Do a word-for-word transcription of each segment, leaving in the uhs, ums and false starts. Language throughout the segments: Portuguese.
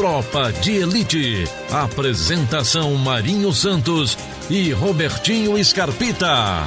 Tropa de Elite. Apresentação Marinho Santos e Robertinho Scarpita.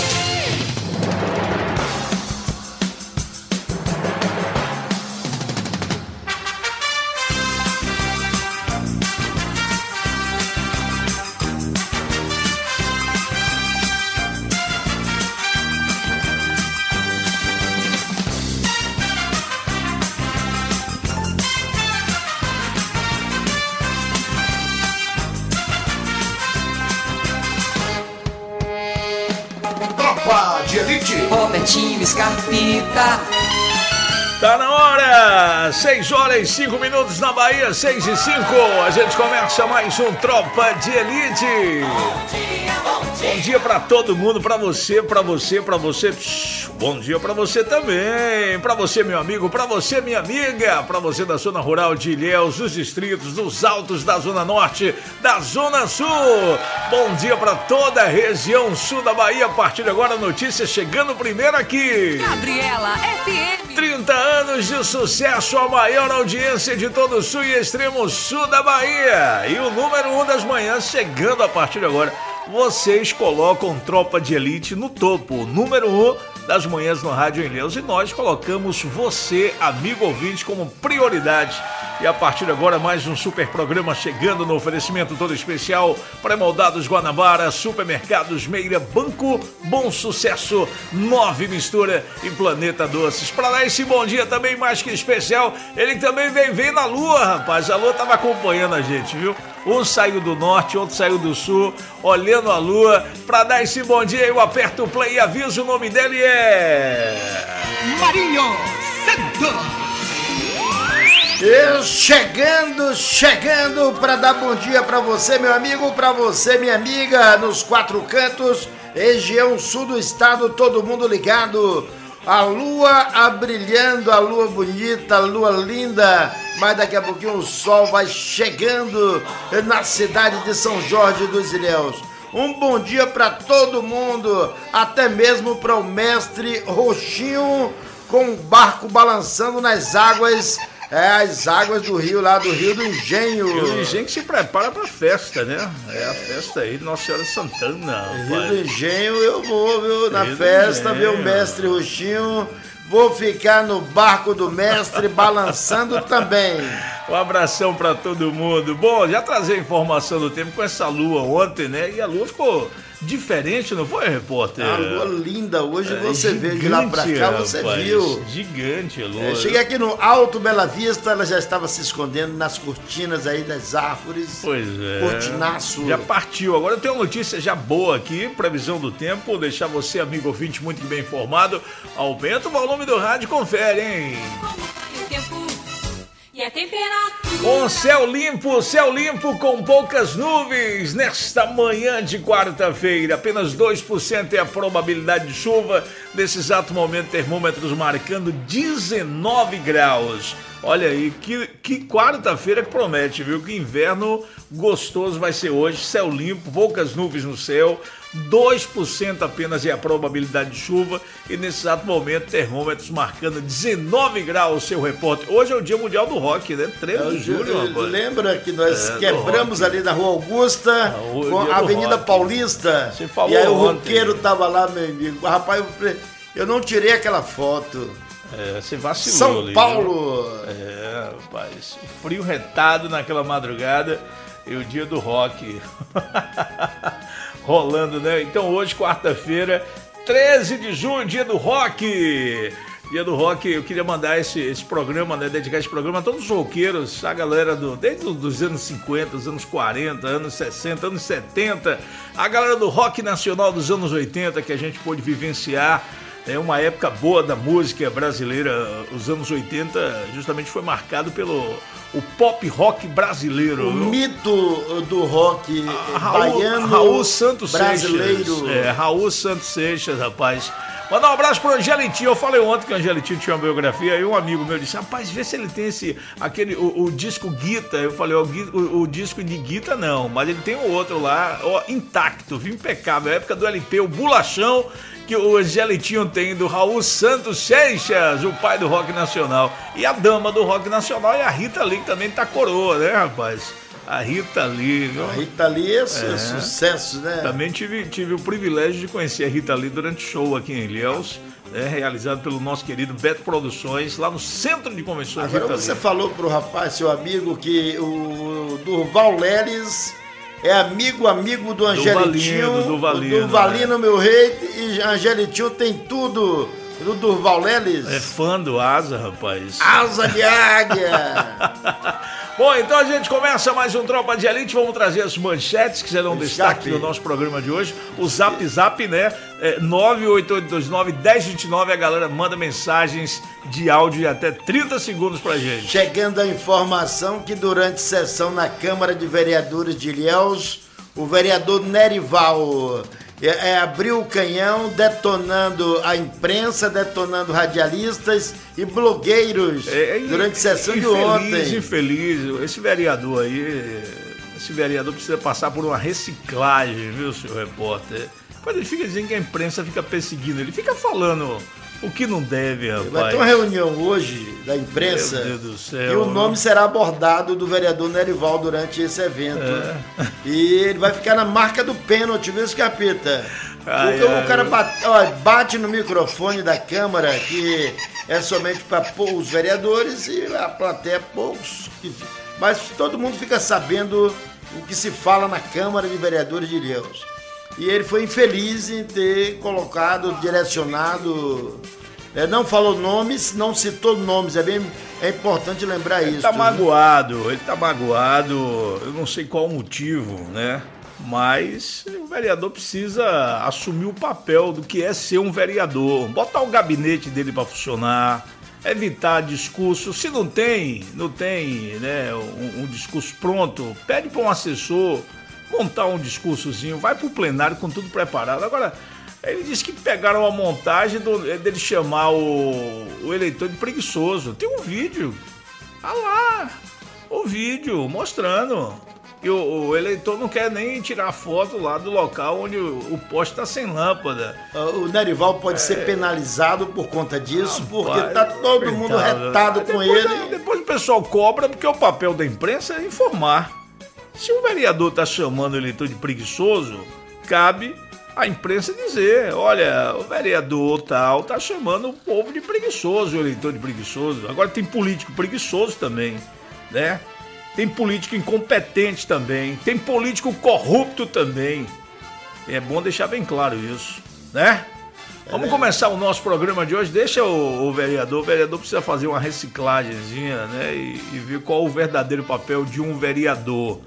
Robertinho Scarpita. Tá na hora! seis horas e cinco minutos na Bahia, seis e cinco. A gente começa mais um Tropa de Elite. Bom dia, bom dia. Bom dia pra todo mundo, pra você, pra você, pra você. Psh, bom dia pra você também. Pra você, meu amigo, pra você, minha amiga. Pra você da zona rural de Ilhéus, dos distritos, dos altos da zona norte, da zona sul. Bom dia pra toda a região sul da Bahia. A partir de agora, notícias chegando primeiro aqui. Gabriela F M. trinta anos de sucesso, a maior audiência de todo o sul e extremo sul da Bahia. E o número um das manhãs chegando a partir de agora. Vocês colocam Tropa de Elite no topo, número um das manhãs no Rádio Ilhéus. E nós colocamos você, amigo ouvinte, como prioridade. E a partir de agora, mais um super programa chegando no oferecimento todo especial. Pré-moldados Guanabara, Supermercados Meira, Banco Bom Sucesso, Nove Mistura e Planeta Doces. Para dar esse bom dia também mais que especial, ele também vem, vem na Lua, rapaz. A Lua tava acompanhando a gente, viu? Um saiu do norte, outro saiu do sul, olhando a Lua. Para dar esse bom dia, eu aperto o play e aviso, o nome dele é... Marinho Santos. Eu chegando, chegando para dar bom dia para você, meu amigo, para você, minha amiga, nos quatro cantos, região sul do estado, todo mundo ligado. A lua a brilhando, a lua bonita, a lua linda, mas daqui a pouquinho o sol vai chegando na cidade de São Jorge dos Ilhéus. Um bom dia para todo mundo, até mesmo para o mestre Roxinho, com o barco balançando nas águas. É, as águas do rio, lá do Rio do Engenho. Rio do Engenho que se prepara pra festa, né? É a festa aí de Nossa Senhora de Santana. Rio do Engenho eu vou, viu? Na Rio festa, ver o mestre Roxinho. Vou ficar no barco do mestre balançando também. Um abração pra todo mundo. Bom, já trazer a informação do tempo com essa lua ontem, né? E a lua ficou diferente, não foi, repórter? A lua linda, hoje é, você vê de lá pra cá, você rapaz, viu. Gigante a lua. É, cheguei aqui no Alto Bela Vista, ela já estava se escondendo nas cortinas aí das árvores. Pois é. Cortinaço. Já partiu. Agora eu tenho uma notícia já boa aqui, previsão do tempo, deixar você, amigo ouvinte, muito bem informado. Aumenta o volume do rádio, confere, hein? O tempo e a temperatura. Com céu limpo, céu limpo com poucas nuvens nesta manhã de quarta-feira. Apenas dois por cento é a probabilidade de chuva. Nesse exato momento, termômetros marcando dezenove graus. Olha aí, que, que quarta-feira que promete, viu? Que inverno gostoso vai ser hoje. Céu limpo, poucas nuvens no céu. dois por cento apenas é a probabilidade de chuva. E nesse exato momento, termômetros marcando dezenove graus, seu repórter. Hoje é o Dia Mundial do Rock, né? treze de julho, rapaz. Lembra que nós é, quebramos ali na Rua Augusta, ah, com a Avenida Paulista. Você falou e aí ontem. O roqueiro tava lá, meu amigo. Rapaz, eu não tirei aquela foto. É, você vacilou São ali, Paulo. Viu? É, rapaz. Frio retado naquela madrugada. E o Dia do Rock rolando, né? Então hoje, quarta-feira, treze de julho, Dia do Rock. Dia do Rock, eu queria mandar esse, esse programa, né? Dedicar esse programa a todos os roqueiros, a galera do, desde os anos cinquenta, os anos quarenta, anos sessenta, anos setenta, a galera do rock nacional dos anos oitenta que a gente pôde vivenciar. É uma época boa da música brasileira. Os anos oitenta justamente foi marcado pelo o pop rock brasileiro. O mito do rock a, Raul, baiano Raul Santos brasileiro. Seixas. É, Raul Santos Seixas, rapaz. Mandar um abraço pro Angelitinho. Eu falei ontem que o Angelitinho tinha uma biografia. Aí um amigo meu disse, rapaz, vê se ele tem esse, aquele, o, o disco Guita. Eu falei, o, o, o disco de Guita não, mas ele tem o outro lá, ó, intacto, viu, impecável. A época do L P, o Bolachão, que o Angelitinho tem do Raul Santos Seixas, o pai do rock nacional. E a dama do rock nacional é a Rita Lee, que também tá coroa, né, rapaz? A Rita Lee, viu? A Rita Lee é, é sucesso, né? Também tive, tive o privilégio de conhecer a Rita Lee durante o show aqui em Ilhéus, né, realizado pelo nosso querido Beto Produções, lá no Centro de Convenções. Agora Rita você Lee. falou pro rapaz, seu amigo, que o Durval Leles é amigo, amigo do Angelitinho, do Valino, do Valino, meu rei, e Angelitinho tem tudo do Durval Leles. É fã do Asa, rapaz. Asa de águia. Bom, então a gente começa mais um Tropa de Elite. Vamos trazer as manchetes que serão O destaque zap. do nosso programa de hoje. O Zap Zap, né? É nove oito oito dois nove, um zero dois nove. A galera manda mensagens de áudio de até trinta segundos pra gente. Chegando a informação que durante sessão na Câmara de Vereadores de Ilhéus, o vereador Nerival é, é, abriu o canhão detonando a imprensa, detonando radialistas e blogueiros É, durante a sessão de infeliz, ontem. Infeliz, esse vereador aí, esse vereador precisa passar por uma reciclagem, viu, senhor repórter? Quando ele fica dizendo que a imprensa fica perseguindo, ele fica falando o que não deve, rapaz. Vai ter uma reunião hoje da imprensa. Meu Deus do céu, e o nome será abordado do vereador Nerival durante esse evento. É. E ele vai ficar na marca do pênalti, viu, Escapita? Ai, Porque ai, o cara ai. bate, ó, bate no microfone da Câmara, que é somente para os vereadores, e a plateia poucos. Mas todo mundo fica sabendo o que se fala na Câmara de Vereadores de Ilhéus. E ele foi infeliz em ter colocado, direcionado, é, não falou nomes, não citou nomes, é bem é importante lembrar Ele isso. tá né? magoado, ele tá magoado, eu não sei qual o motivo, né? Mas o vereador precisa assumir o papel do que é ser um vereador, botar o gabinete dele para funcionar, evitar discurso. Se não tem, não tem, né, um, um discurso pronto, pede para um assessor montar um discursozinho, vai pro plenário com tudo preparado. Agora, ele disse que pegaram a montagem do, dele chamar o, o eleitor de preguiçoso. Tem um vídeo, ah lá, o vídeo mostrando que o, o eleitor não quer nem tirar foto lá do local onde o, o poste está sem lâmpada. O Nerival pode é... ser penalizado por conta disso, ah, porque pai, tá todo mundo retado com depois, ele. Depois o pessoal cobra, porque o papel da imprensa é informar. Se o vereador está chamando o eleitor de preguiçoso, cabe a imprensa dizer, olha, o vereador tal está chamando o povo de preguiçoso, o eleitor de preguiçoso. Agora tem político preguiçoso também, né? Tem político incompetente também, tem político corrupto também. É bom deixar bem claro isso, né? Vamos começar o nosso programa de hoje. Deixa o, o vereador, o vereador precisa fazer uma reciclagemzinha, né? E, e ver qual o verdadeiro papel de um vereador.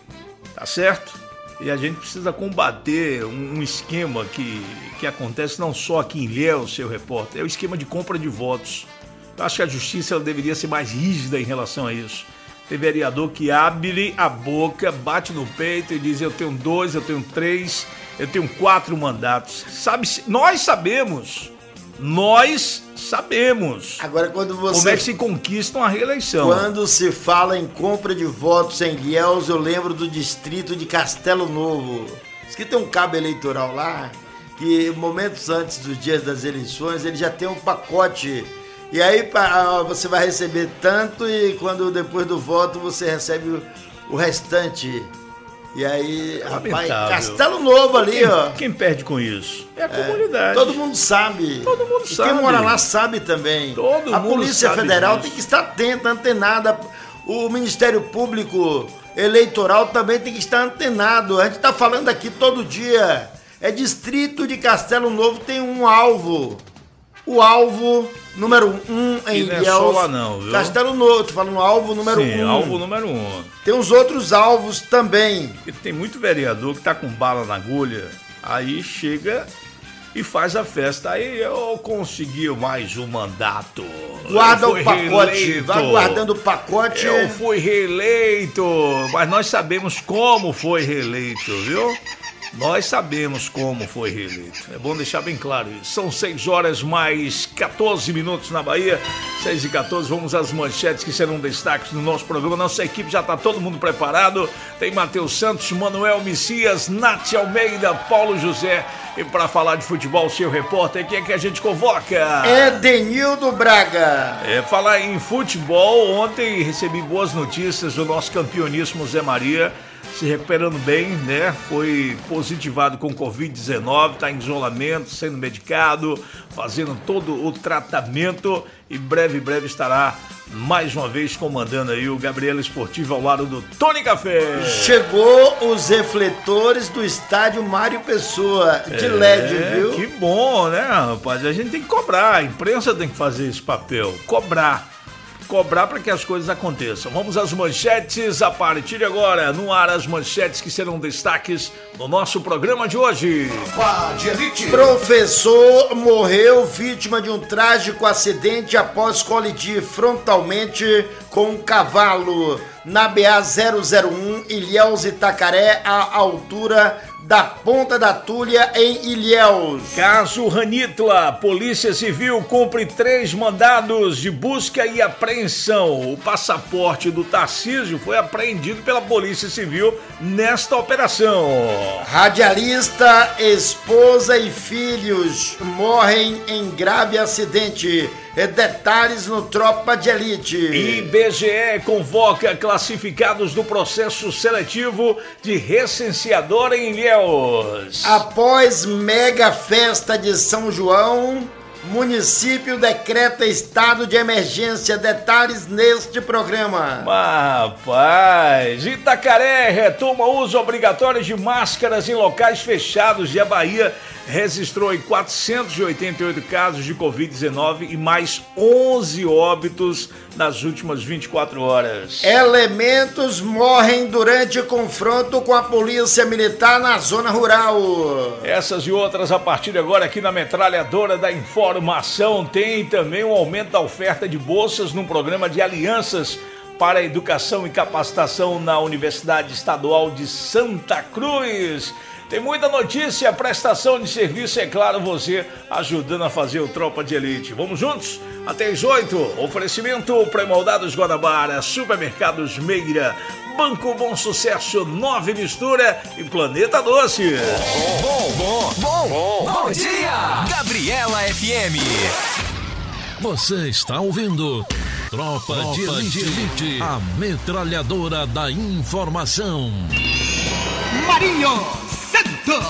Tá certo? E a gente precisa combater um, um esquema que, que acontece não só aqui em Ilhéus, seu repórter, é o esquema de compra de votos. Eu acho que a justiça ela deveria ser mais rígida em relação a isso. Tem vereador que abre a boca, bate no peito e diz: eu tenho dois, eu tenho três, eu tenho quatro mandatos. Sabe, nós sabemos, nós sabemos. Agora, quando você... como é que se conquista uma reeleição. Quando se fala em compra de votos em Ilhéus, eu lembro do distrito de Castelo Novo. Diz que tem um cabo eleitoral lá, que momentos antes dos dias das eleições, ele já tem um pacote. E aí você vai receber tanto, e quando depois do voto você recebe o, o restante. E aí, rapaz, Castelo Novo ali, quem, ó. Quem perde com isso? É a é, comunidade. Todo mundo sabe. Todo mundo e sabe. Quem mora lá sabe também. Todo a mundo Polícia sabe Federal disso. tem que estar atenta, antenada. O Ministério Público Eleitoral também tem que estar antenado. A gente está falando aqui todo dia. É distrito de Castelo Novo, tem um alvo. O alvo número um em Ilhéus. Não é só lá não, viu? Castelo Novo, tô falando alvo número Sim, um. alvo número um. Tem uns outros alvos também. Porque tem muito vereador que tá com bala na agulha, aí chega e faz a festa. Aí eu consegui mais um mandato. Guarda o pacote, reeleito. vai guardando o pacote. Eu fui reeleito, mas nós sabemos como foi reeleito, viu? Nós sabemos como foi reeleito. É bom deixar bem claro isso. São seis horas mais quatorze minutos na Bahia. seis e quatorze, vamos às manchetes que serão destaques no nosso programa. Nossa equipe já está todo mundo preparado. Tem Matheus Santos, Manuel Messias, Nath Almeida, Paulo José. E para falar de futebol, seu repórter, quem é que a gente convoca? Edenildo Braga. É, falar em futebol, ontem recebi boas notícias do nosso campeoníssimo Zé Maria. Se recuperando bem, né? Foi positivado com covid dezenove, está em isolamento, sendo medicado, fazendo todo o tratamento e breve, breve estará mais uma vez comandando aí o Gabriela Esportivo ao lado do Tony Café. Chegou os refletores do estádio Mário Pessoa, de é, L E D, viu? Que bom, né, rapaz? A gente tem que cobrar, a imprensa tem que fazer esse papel, cobrar. Cobrar para que as coisas aconteçam. Vamos às manchetes a partir de agora. No ar, as manchetes que serão destaques no nosso programa de hoje. Professor morreu vítima de um trágico acidente após colidir frontalmente com um cavalo na B A zero zero um, Ilhéus Itacaré, à altura da Ponta da Tulha, em Ilhéus. Caso Ranitla, Polícia Civil cumpre três mandados de busca e apreensão. O passaporte do Tarcísio foi apreendido pela Polícia Civil nesta operação. Radialista, esposa e filhos morrem em grave acidente. Detalhes no Tropa de Elite. I B G E convoca classificados do processo seletivo de recenseador em Ilhéus. Após mega festa de São João, município decreta estado de emergência. Detalhes neste programa. Rapaz, Itacaré retoma o uso obrigatório de máscaras em locais fechados e a Bahia registrou quatrocentos e oitenta e oito casos de covid dezenove e mais onze óbitos nas últimas vinte e quatro horas. Elementos morrem durante confronto com a polícia militar na zona rural. Essas e outras a partir de agora aqui na Metralhadora da Informação. Tem também um aumento da oferta de bolsas no programa de alianças para a educação e capacitação na Universidade Estadual de Santa Cruz. Tem muita notícia, prestação de serviço, é claro, você ajudando a fazer o Tropa de Elite. Vamos juntos? Até às oito. Oferecimento Pré-Moldados Guanabara, Supermercados Meira, Banco Bom Sucesso, Nove Mistura e Planeta Doce. Bom, bom, bom, bom, bom dia! Gabriela F M. Você está ouvindo Tropa, Tropa de, Elite, de Elite, a metralhadora da informação. Marinho Santos.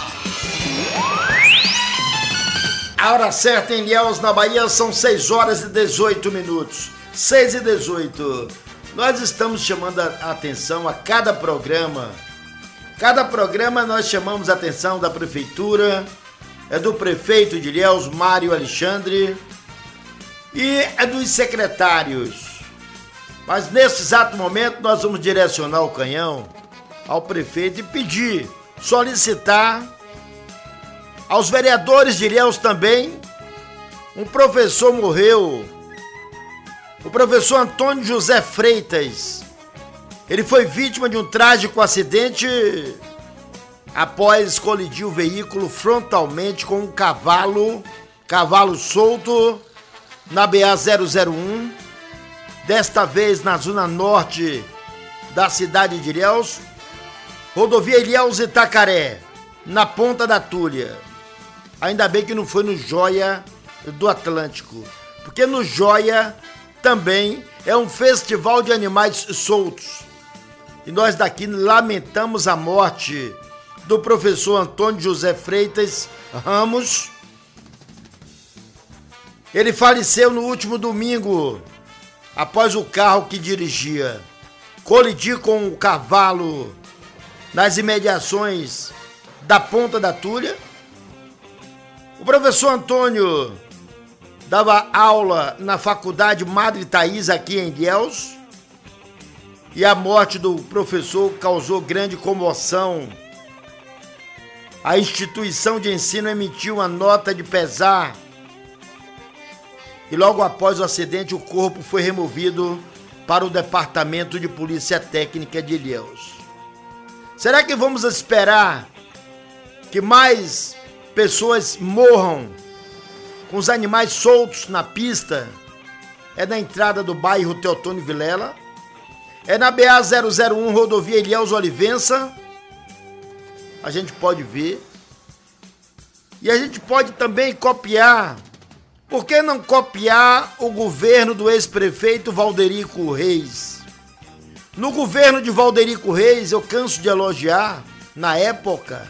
A hora certa em Ilhéus, na Bahia, são seis horas e dezoito minutos. seis e dezoito. Nós estamos chamando a atenção a cada programa. Cada programa nós chamamos a atenção da prefeitura, é do prefeito de Ilhéus, Mário Alexandre, e é dos secretários. Mas nesse exato momento nós vamos direcionar o canhão ao prefeito e pedir, solicitar aos vereadores de Ilhéus também. Um professor morreu, o professor Antônio José Freitas. Ele foi vítima de um trágico acidente após colidir o veículo frontalmente com um cavalo, cavalo solto, na B A zero zero um, desta vez na zona norte da cidade de Ilhéus, rodovia Ilhéus Itacaré, na Ponta da Tulha. Ainda bem que não foi no Joia do Atlântico, porque no Joia também é um festival de animais soltos. E nós daqui lamentamos a morte do professor Antônio José Freitas Ramos. Ele faleceu no último domingo, após o carro que dirigia colidir com o cavalo nas imediações da Ponta da Tulha. O professor Antônio dava aula na Faculdade Madre Thaís, aqui em Ilhéus, e a morte do professor causou grande comoção. A instituição de ensino emitiu uma nota de pesar e logo após o acidente o corpo foi removido para o Departamento de Polícia Técnica de Ilhéus. Será que vamos esperar que mais pessoas morram com os animais soltos na pista é na entrada do bairro Teotônio Vilela, é na B A zero zero um, rodovia Ilhéus Olivença, a gente pode ver. E a gente pode também copiar. Por que não copiar o governo do ex-prefeito Valderico Reis? No governo de Valderico Reis, eu canso de elogiar, na época,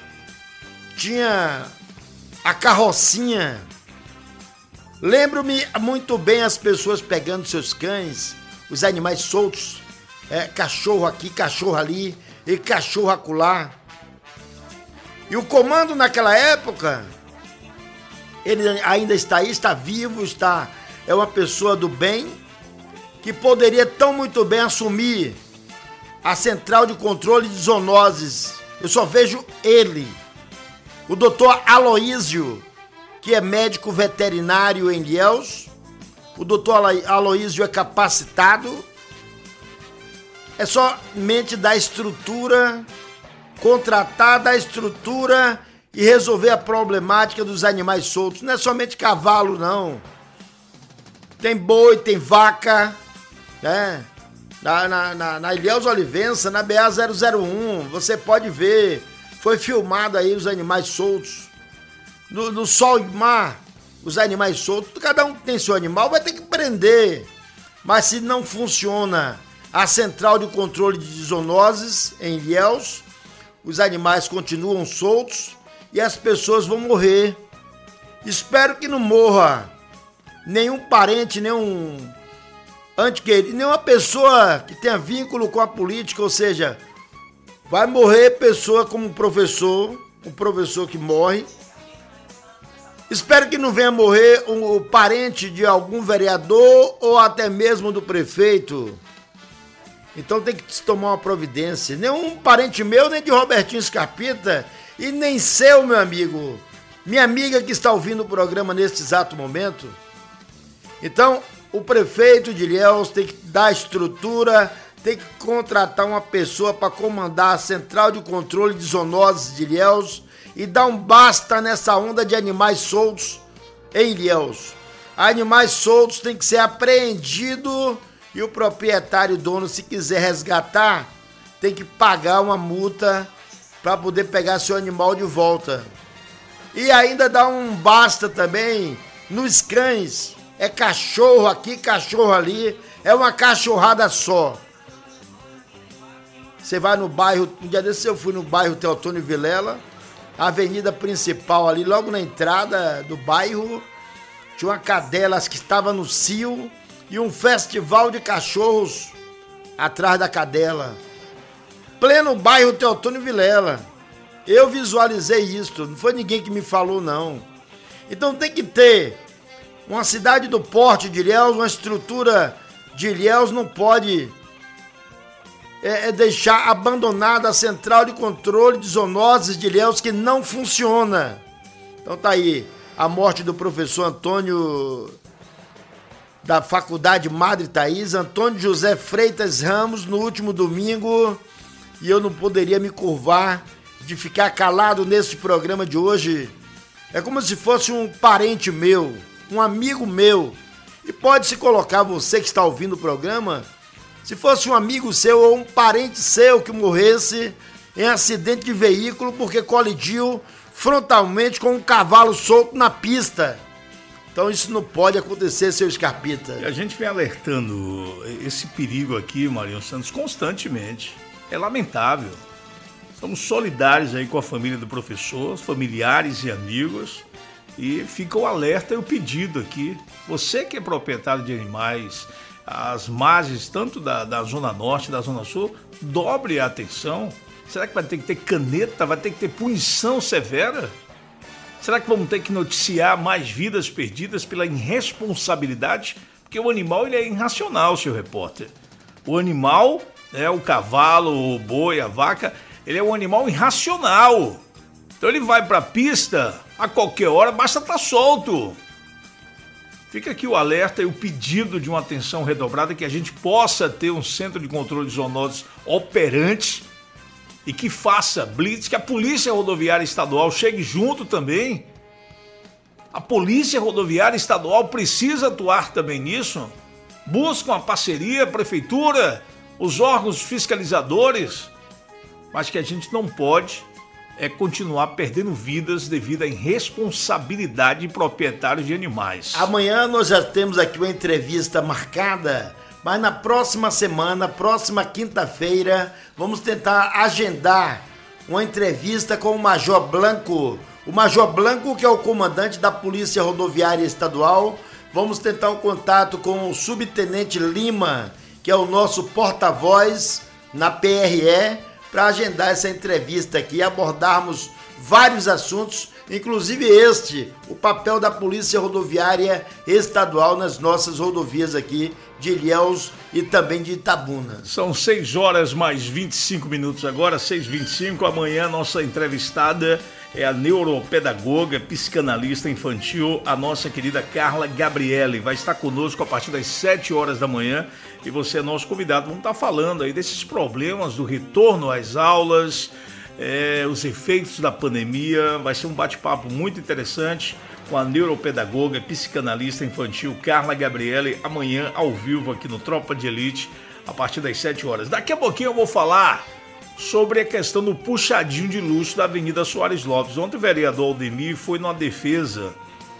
tinha a carrocinha. Lembro-me muito bem as pessoas pegando seus cães, os animais soltos, é, cachorro aqui, cachorro ali e cachorro acolá. E o comando naquela época, ele ainda está aí, está vivo, está, é uma pessoa do bem, que poderia tão muito bem assumir a central de controle de zoonoses. Eu só vejo ele, o doutor Aloísio, que é médico veterinário em Ilhéus. O doutor Aloísio é capacitado, é somente dar estrutura, contratar, dar estrutura e resolver a problemática dos animais soltos. Não é somente cavalo, não. Tem boi, tem vaca, né? Na, na, na, na Ilhéus Olivença, na B A zero zero um, você pode ver, foi filmado aí os animais soltos. No, no sol e mar, os animais soltos, cada um que tem seu animal vai ter que prender. Mas se não funciona a central de controle de zoonoses em Ilhéus, os animais continuam soltos e as pessoas vão morrer. Espero que não morra nenhum parente, nenhum antequerido, nenhuma pessoa que tenha vínculo com a política, ou seja, vai morrer pessoa como um professor, um professor que morre. Espero que não venha morrer o um parente de algum vereador ou até mesmo do prefeito. Então tem que se tomar uma providência. Nenhum parente meu, nem de Robertinho Scarpita, e nem seu, meu amigo, minha amiga que está ouvindo o programa neste exato momento. Então, o prefeito de Ilhéus tem que dar estrutura, tem que contratar uma pessoa para comandar a central de controle de zoonoses de Ilhéus e dar um basta nessa onda de animais soltos em Ilhéus. Animais soltos têm que ser apreendidos e o proprietário dono, se quiser resgatar, tem que pagar uma multa para poder pegar seu animal de volta. E ainda dá um basta também nos cães. É cachorro aqui, cachorro ali, é uma cachorrada só. Você vai no bairro, um dia desse eu fui no bairro Teotônio Vilela, a avenida principal ali, logo na entrada do bairro, tinha uma cadela que estava no cio e um festival de cachorros atrás da cadela. Pleno bairro Teotônio Vilela. Eu visualizei isso, não foi ninguém que me falou, não. Então tem que ter uma cidade do porte de Ilhéus, uma estrutura de Ilhéus, não pode é, é deixar abandonada a central de controle de zoonoses de Ilhéus, que não funciona. Então tá aí a morte do professor Antônio da Faculdade Madre Thaís, Antônio José Freitas Ramos, no último domingo, e eu não poderia me curvar de ficar calado nesse programa de hoje. É como se fosse um parente meu, um amigo meu, e pode se colocar você que está ouvindo o programa, se fosse um amigo seu ou um parente seu que morresse em acidente de veículo porque colidiu frontalmente com um cavalo solto na pista. Então isso não pode acontecer, seu Scarpita. E a gente vem alertando esse perigo aqui, Marinho Santos, constantemente. É lamentável. Estamos solidários aí com a família do professor, familiares e amigos. E fica o alerta e o pedido aqui. Você que é proprietário de animais, as margens tanto da, da Zona Norte, da Zona Sul, dobre a atenção. Será que vai ter que ter caneta? Vai ter que ter punição severa? Será que vamos ter que noticiar mais vidas perdidas pela irresponsabilidade? Porque o animal ele é irracional, seu repórter. O animal, né, o cavalo, o boi, a vaca, ele é um animal irracional. Então ele vai para a pista a qualquer hora, basta estar solto. Fica aqui o alerta e o pedido de uma atenção redobrada, que a gente possa ter um centro de controle de zoonoses operante e que faça blitz, que a Polícia Rodoviária Estadual chegue junto também. A Polícia Rodoviária Estadual precisa atuar também nisso. Buscam a parceria, a prefeitura, os órgãos fiscalizadores, mas que a gente não pode é continuar perdendo vidas devido à irresponsabilidade de proprietários de animais. Amanhã nós já temos aqui uma entrevista marcada, mas na próxima semana, próxima quinta-feira, vamos tentar agendar uma entrevista com o Major Blanco. O Major Blanco, que é o comandante da Polícia Rodoviária Estadual. Vamos tentar um contato com o Subtenente Lima, que é o nosso porta-voz na P R E, para agendar essa entrevista aqui e abordarmos vários assuntos, inclusive este, o papel da Polícia Rodoviária Estadual nas nossas rodovias aqui de Ilhéus e também de Itabuna. São seis horas mais vinte e cinco minutos agora, seis e vinte e cinco. Amanhã nossa entrevistada é a neuropedagoga, psicanalista infantil, a nossa querida Carla Gabriele. Vai estar conosco a partir das sete horas da manhã e você é nosso convidado. Vamos estar falando aí desses problemas do retorno às aulas, é, os efeitos da pandemia. Vai ser um bate-papo muito interessante com a neuropedagoga, psicanalista infantil Carla Gabriele, amanhã ao vivo aqui no Tropa de Elite, a partir das sete horas. Daqui a pouquinho eu vou falar sobre a questão do puxadinho de luxo da Avenida Soares Lopes. Ontem o vereador Aldemir foi numa defesa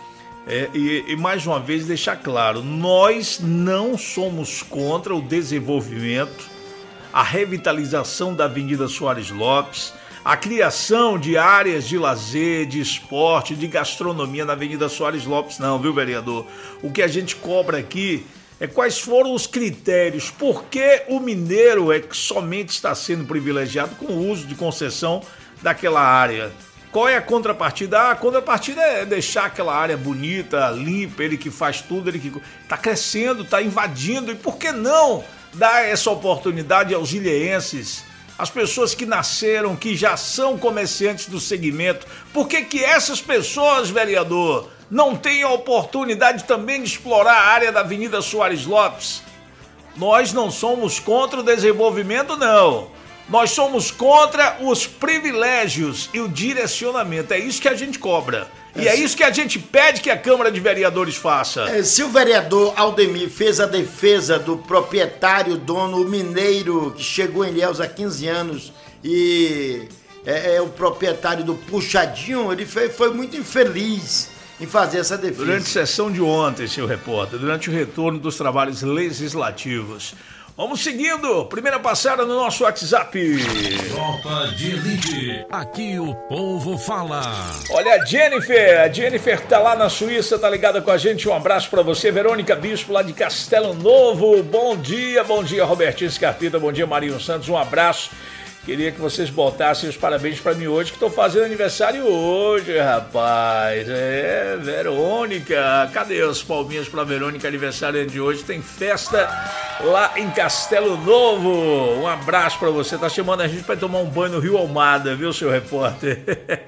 é, e, e mais uma vez deixar claro, nós não somos contra o desenvolvimento, a revitalização da Avenida Soares Lopes, a criação de áreas de lazer, de esporte, de gastronomia na Avenida Soares Lopes, não, viu, vereador? O que a gente cobra aqui é quais foram os critérios, por que o mineiro é que somente está sendo privilegiado com o uso de concessão daquela área. Qual é a contrapartida? Ah, a contrapartida é deixar aquela área bonita, limpa, ele que faz tudo, ele que está crescendo, está invadindo, e por que não dar essa oportunidade aos ilhéenses, as pessoas que nasceram, que já são comerciantes do segmento? Por que que essas pessoas, vereador, não têm a oportunidade também de explorar a área da Avenida Soares Lopes? Nós não somos contra o desenvolvimento, não. Nós somos contra os privilégios e o direcionamento. É isso que a gente cobra. E é isso que a gente pede que a Câmara de Vereadores faça. É, se o vereador Aldemir fez a defesa do proprietário, dono mineiro, que chegou em Ilhéus há quinze anos e é, é o proprietário do Puxadinho, ele foi, foi muito infeliz em fazer essa defesa. Durante a sessão de ontem, seu repórter, durante o retorno dos trabalhos legislativos. Vamos seguindo, primeira passada no nosso WhatsApp. Tropa de Elite, aqui o povo fala. Olha a Jennifer, a Jennifer tá lá na Suíça, tá ligada com a gente, um abraço pra você. Verônica Bispo lá de Castelo Novo, bom dia, bom dia Robertinho Scarpita, bom dia Marinho Santos, um abraço. Queria que vocês botassem os parabéns pra mim hoje, que tô fazendo aniversário hoje, rapaz. É, Verônica. Cadê as palminhas pra Verônica, aniversário de hoje? Tem festa lá em Castelo Novo. Um abraço pra você. Tá chamando a gente pra tomar um banho no Rio Almada, viu, seu repórter?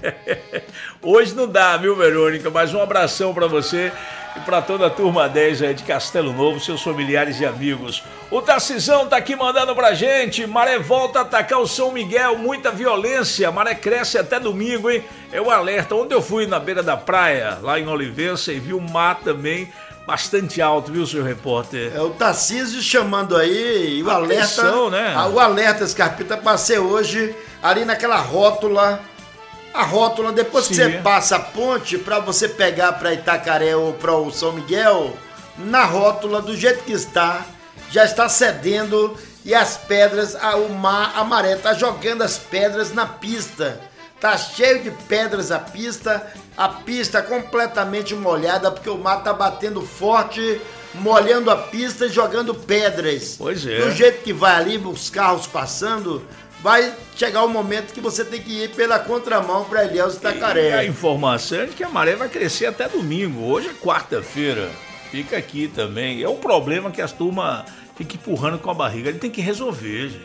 Hoje não dá, viu, Verônica? Mas um abração pra você e pra toda a turma dez aí de Castelo Novo, seus familiares e amigos. O Tarcisão tá aqui mandando pra gente. Maré volta a atacar o São Miguel, muita violência. Maré cresce até domingo, hein? É o alerta. Ontem eu fui na beira da praia, lá em Olivença, e vi o mar também bastante alto, viu, seu repórter? É o Tarcísio chamando aí, e o alerta, Atenção, né? O alerta, Scarpita, passei hoje ali naquela rótula. A rótula, depois Sim. que você passa a ponte, para você pegar para Itacaré ou para o São Miguel, na rótula, do jeito que está, já está cedendo e as pedras, a, o mar, a maré está jogando as pedras na pista. Tá cheio de pedras a pista, a pista completamente molhada, porque o mar tá batendo forte, molhando a pista e jogando pedras. Pois é. Do jeito que vai ali, os carros passando, vai chegar o momento que você tem que ir pela contramão para Ilhéus e Itacaré. E a informação é de que a maré vai crescer até domingo. Hoje é quarta-feira. Fica aqui também. É um problema que as turmas ficam empurrando com a barriga. Ele tem que resolver, gente.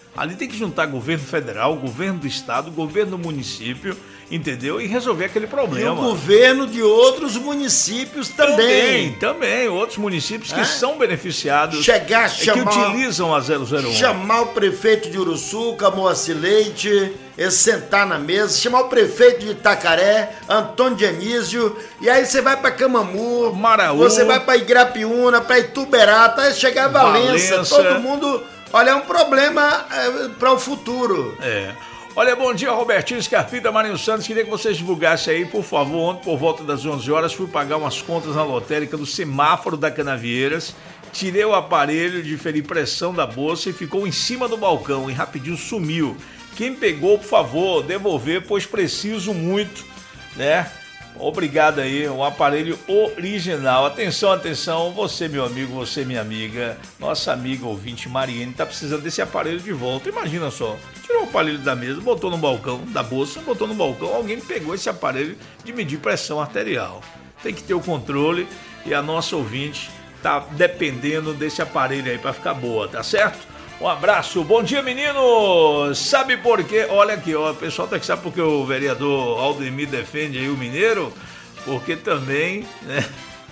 Ali tem que juntar governo federal, governo do estado, governo do município, entendeu? E resolver aquele problema. E o governo de outros municípios também. Também, também. Outros municípios que é? são beneficiados, Chegar, é, chamar, que utilizam a zero zero um. Chamar o prefeito de Uruçuca, Moacir Leite, sentar na mesa, chamar o prefeito de Itacaré, Antônio Dionísio, e aí você vai para Camamu, Maraú, você vai para Igrapiúna, para Ituberá, até chegar a Valença, Valença. Todo mundo... Olha, é um problema é, para o futuro. É. Olha, bom dia, Robertinho Scarpita, Marinho Santos. Queria que vocês divulgassem aí, por favor. Ontem, por volta das onze horas, fui pagar umas contas na lotérica do semáforo da Canavieiras. Tirei o aparelho de ferir pressão da bolsa e ficou em cima do balcão e rapidinho sumiu. Quem pegou, por favor, devolver, pois preciso muito, né? Obrigado aí, um aparelho original. Atenção, atenção, você meu amigo, você minha amiga, nossa amiga ouvinte Mariene tá precisando desse aparelho de volta. Imagina só, tirou o aparelho da mesa, botou no balcão da bolsa, botou no balcão, alguém pegou esse aparelho de medir pressão arterial. Tem que ter o controle e a nossa ouvinte tá dependendo desse aparelho aí para ficar boa, tá certo? Um abraço, bom dia menino, sabe por quê? Olha aqui, ó, o pessoal tá aqui, sabe por que o vereador Aldemir defende aí o mineiro? Porque também, né?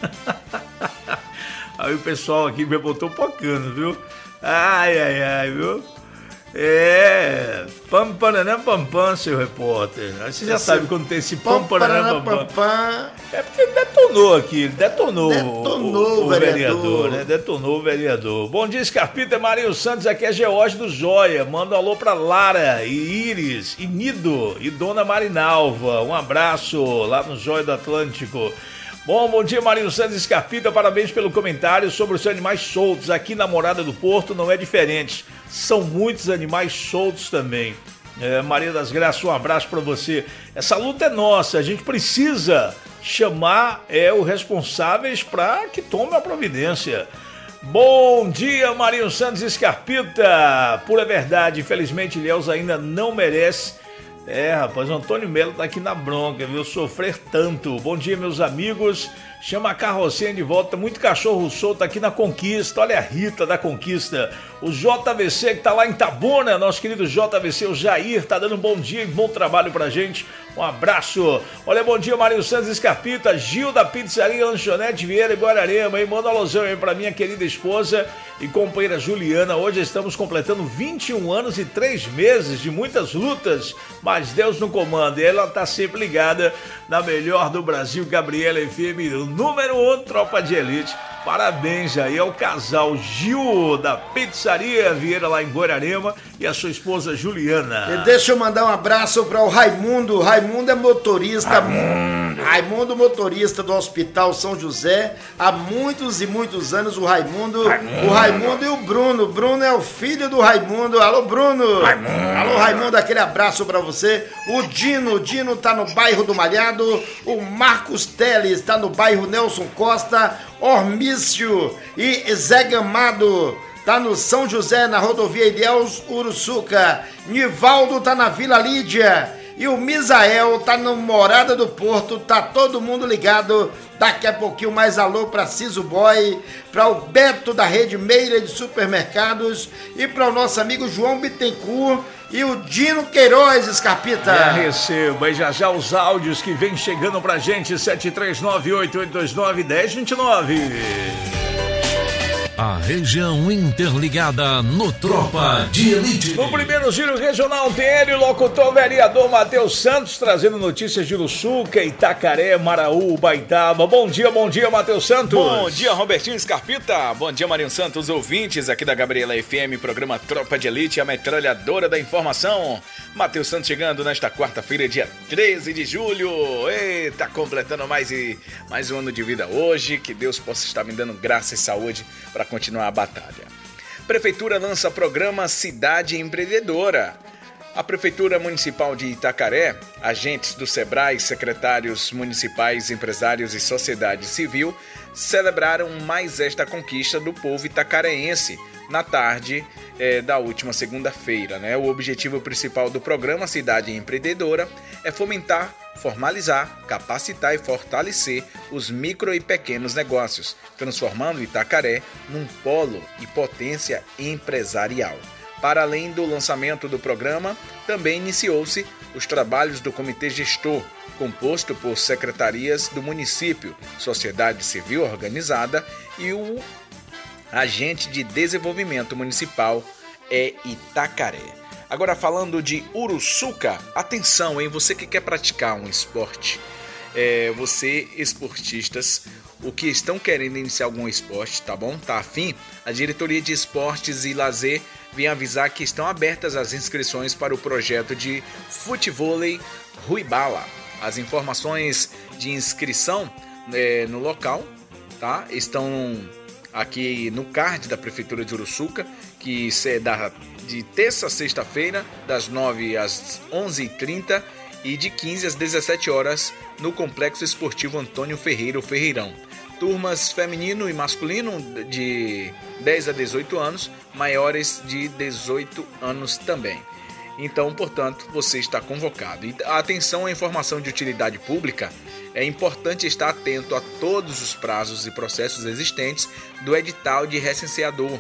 Aí o pessoal aqui me botou pocando, viu? Ai, ai, ai, viu? É, pam, paranã, pam, pam, seu repórter. Aí você já esse sabe quando tem esse pam, paranã, pam, pam. É porque ele detonou aqui, ele detonou, detonou o, o, o vereador. vereador, né? Detonou o vereador. Bom dia, Scarpita, Marinho Santos, aqui é George do Joia. Manda um alô pra Lara, e Iris, e Nido, e Dona Marinalva. Um abraço lá no Joia do Atlântico. Bom, bom dia, Marinho Santos Scarpita, parabéns pelo comentário sobre os animais soltos. Aqui na Morada do Porto não é diferente, são muitos animais soltos também. É, Maria das Graças, um abraço para você. Essa luta é nossa, a gente precisa chamar é, os responsáveis para que tome a providência. Bom dia, Marinho Santos Scarpita, pura verdade, infelizmente Ilhéus ainda não merece. É, rapaz, o Antônio Melo tá aqui na bronca, viu? Sofrer tanto. Bom dia, meus amigos. Chama a carrocinha de volta. Muito cachorro solto aqui na Conquista. Olha a Rita da Conquista. O J V C que tá lá em Tabuna. Nosso querido J V C, o Jair, tá dando um bom dia e bom trabalho pra gente. Um abraço. Olha, bom dia, Marinho Santos Scarpita. Gil da Pizzaria Lanchonete Vieira e Guararema. E manda um alusão aí pra minha querida esposa e companheira Juliana. Hoje estamos completando vinte e um anos e três meses de muitas lutas, mas Deus no comando. E ela tá sempre ligada na melhor do Brasil, Gabriela F M, o número um, Tropa de Elite. Parabéns aí ao casal Gil da Pizzaria Vieira lá em Guararema e a sua esposa Juliana. E deixa eu mandar um abraço para o Raimundo. Raimundo é motorista. Raimundo. Raimundo, motorista do Hospital São José. Há muitos e muitos anos o Raimundo. Raimundo. O Raimundo e o Bruno. O Bruno é o filho do Raimundo. Alô, Bruno. Raimundo. Alô, Raimundo, aquele abraço para você. O Dino. O Dino tá no bairro do Malhado. O Marcos Teles tá no bairro Nelson Costa. Ormício e Zé Gamado tá no São José, na rodovia Ilhéus Uruçuca. Nivaldo tá na Vila Lídia. E o Misael tá no Morada do Porto. Tá todo mundo ligado. Daqui a pouquinho mais alô pra Ciso Boy, pra o Beto da Rede Meira de Supermercados e pra o nosso amigo João Bittencourt e o Dino Queiroz, Scarpita. Já receba, e já já os áudios que vem chegando pra gente, sete três nove, oito oito dois nove, um zero dois nove. A região interligada no Tropa de Elite. No primeiro giro regional tem ele, o locutor vereador Matheus Santos, trazendo notícias de Uruçuca, Itacaré, Maraú, Baitaba. Bom dia, bom dia, Matheus Santos. Bom dia, Robertinho Scarpita. Bom dia, Marinho Santos, ouvintes aqui da Gabriela F M, programa Tropa de Elite, a metralhadora da informação. Matheus Santos chegando nesta quarta-feira, dia treze de julho. Eita, completando mais, e, mais um ano de vida hoje. Que Deus possa estar me dando graça e saúde para continuar a batalha. Prefeitura lança programa Cidade Empreendedora. A Prefeitura Municipal de Itacaré, agentes do Sebrae, secretários municipais, empresários e sociedade civil celebraram mais esta conquista do povo itacareense na tarde é, da última segunda-feira, né? O objetivo principal do programa Cidade Empreendedora é fomentar, formalizar, capacitar e fortalecer os micro e pequenos negócios, transformando Itacaré num polo e potência empresarial. Para além do lançamento do programa, também iniciou-se os trabalhos do Comitê Gestor, composto por secretarias do município, sociedade civil organizada e o agente de desenvolvimento municipal é Itacaré. Agora falando de Uruçuca, atenção, hein? Você que quer praticar um esporte, é, você esportistas, o que estão querendo iniciar algum esporte, tá bom? Tá afim? A Diretoria de Esportes e Lazer vem avisar que estão abertas as inscrições para o projeto de futevôlei Ruibala. As informações de inscrição é, no local, tá? Estão aqui no card da Prefeitura de Uruçuca, que é da, de terça a sexta-feira, das nove às onze e trinta e de quinze às dezessete horas, no Complexo Esportivo Antônio Ferreira, o Ferreirão. Turmas feminino e masculino de dez a dezoito anos, maiores de dezoito anos também. Então, portanto, você está convocado. E atenção à informação de utilidade pública, é importante estar atento a todos os prazos e processos existentes do edital de recenseador.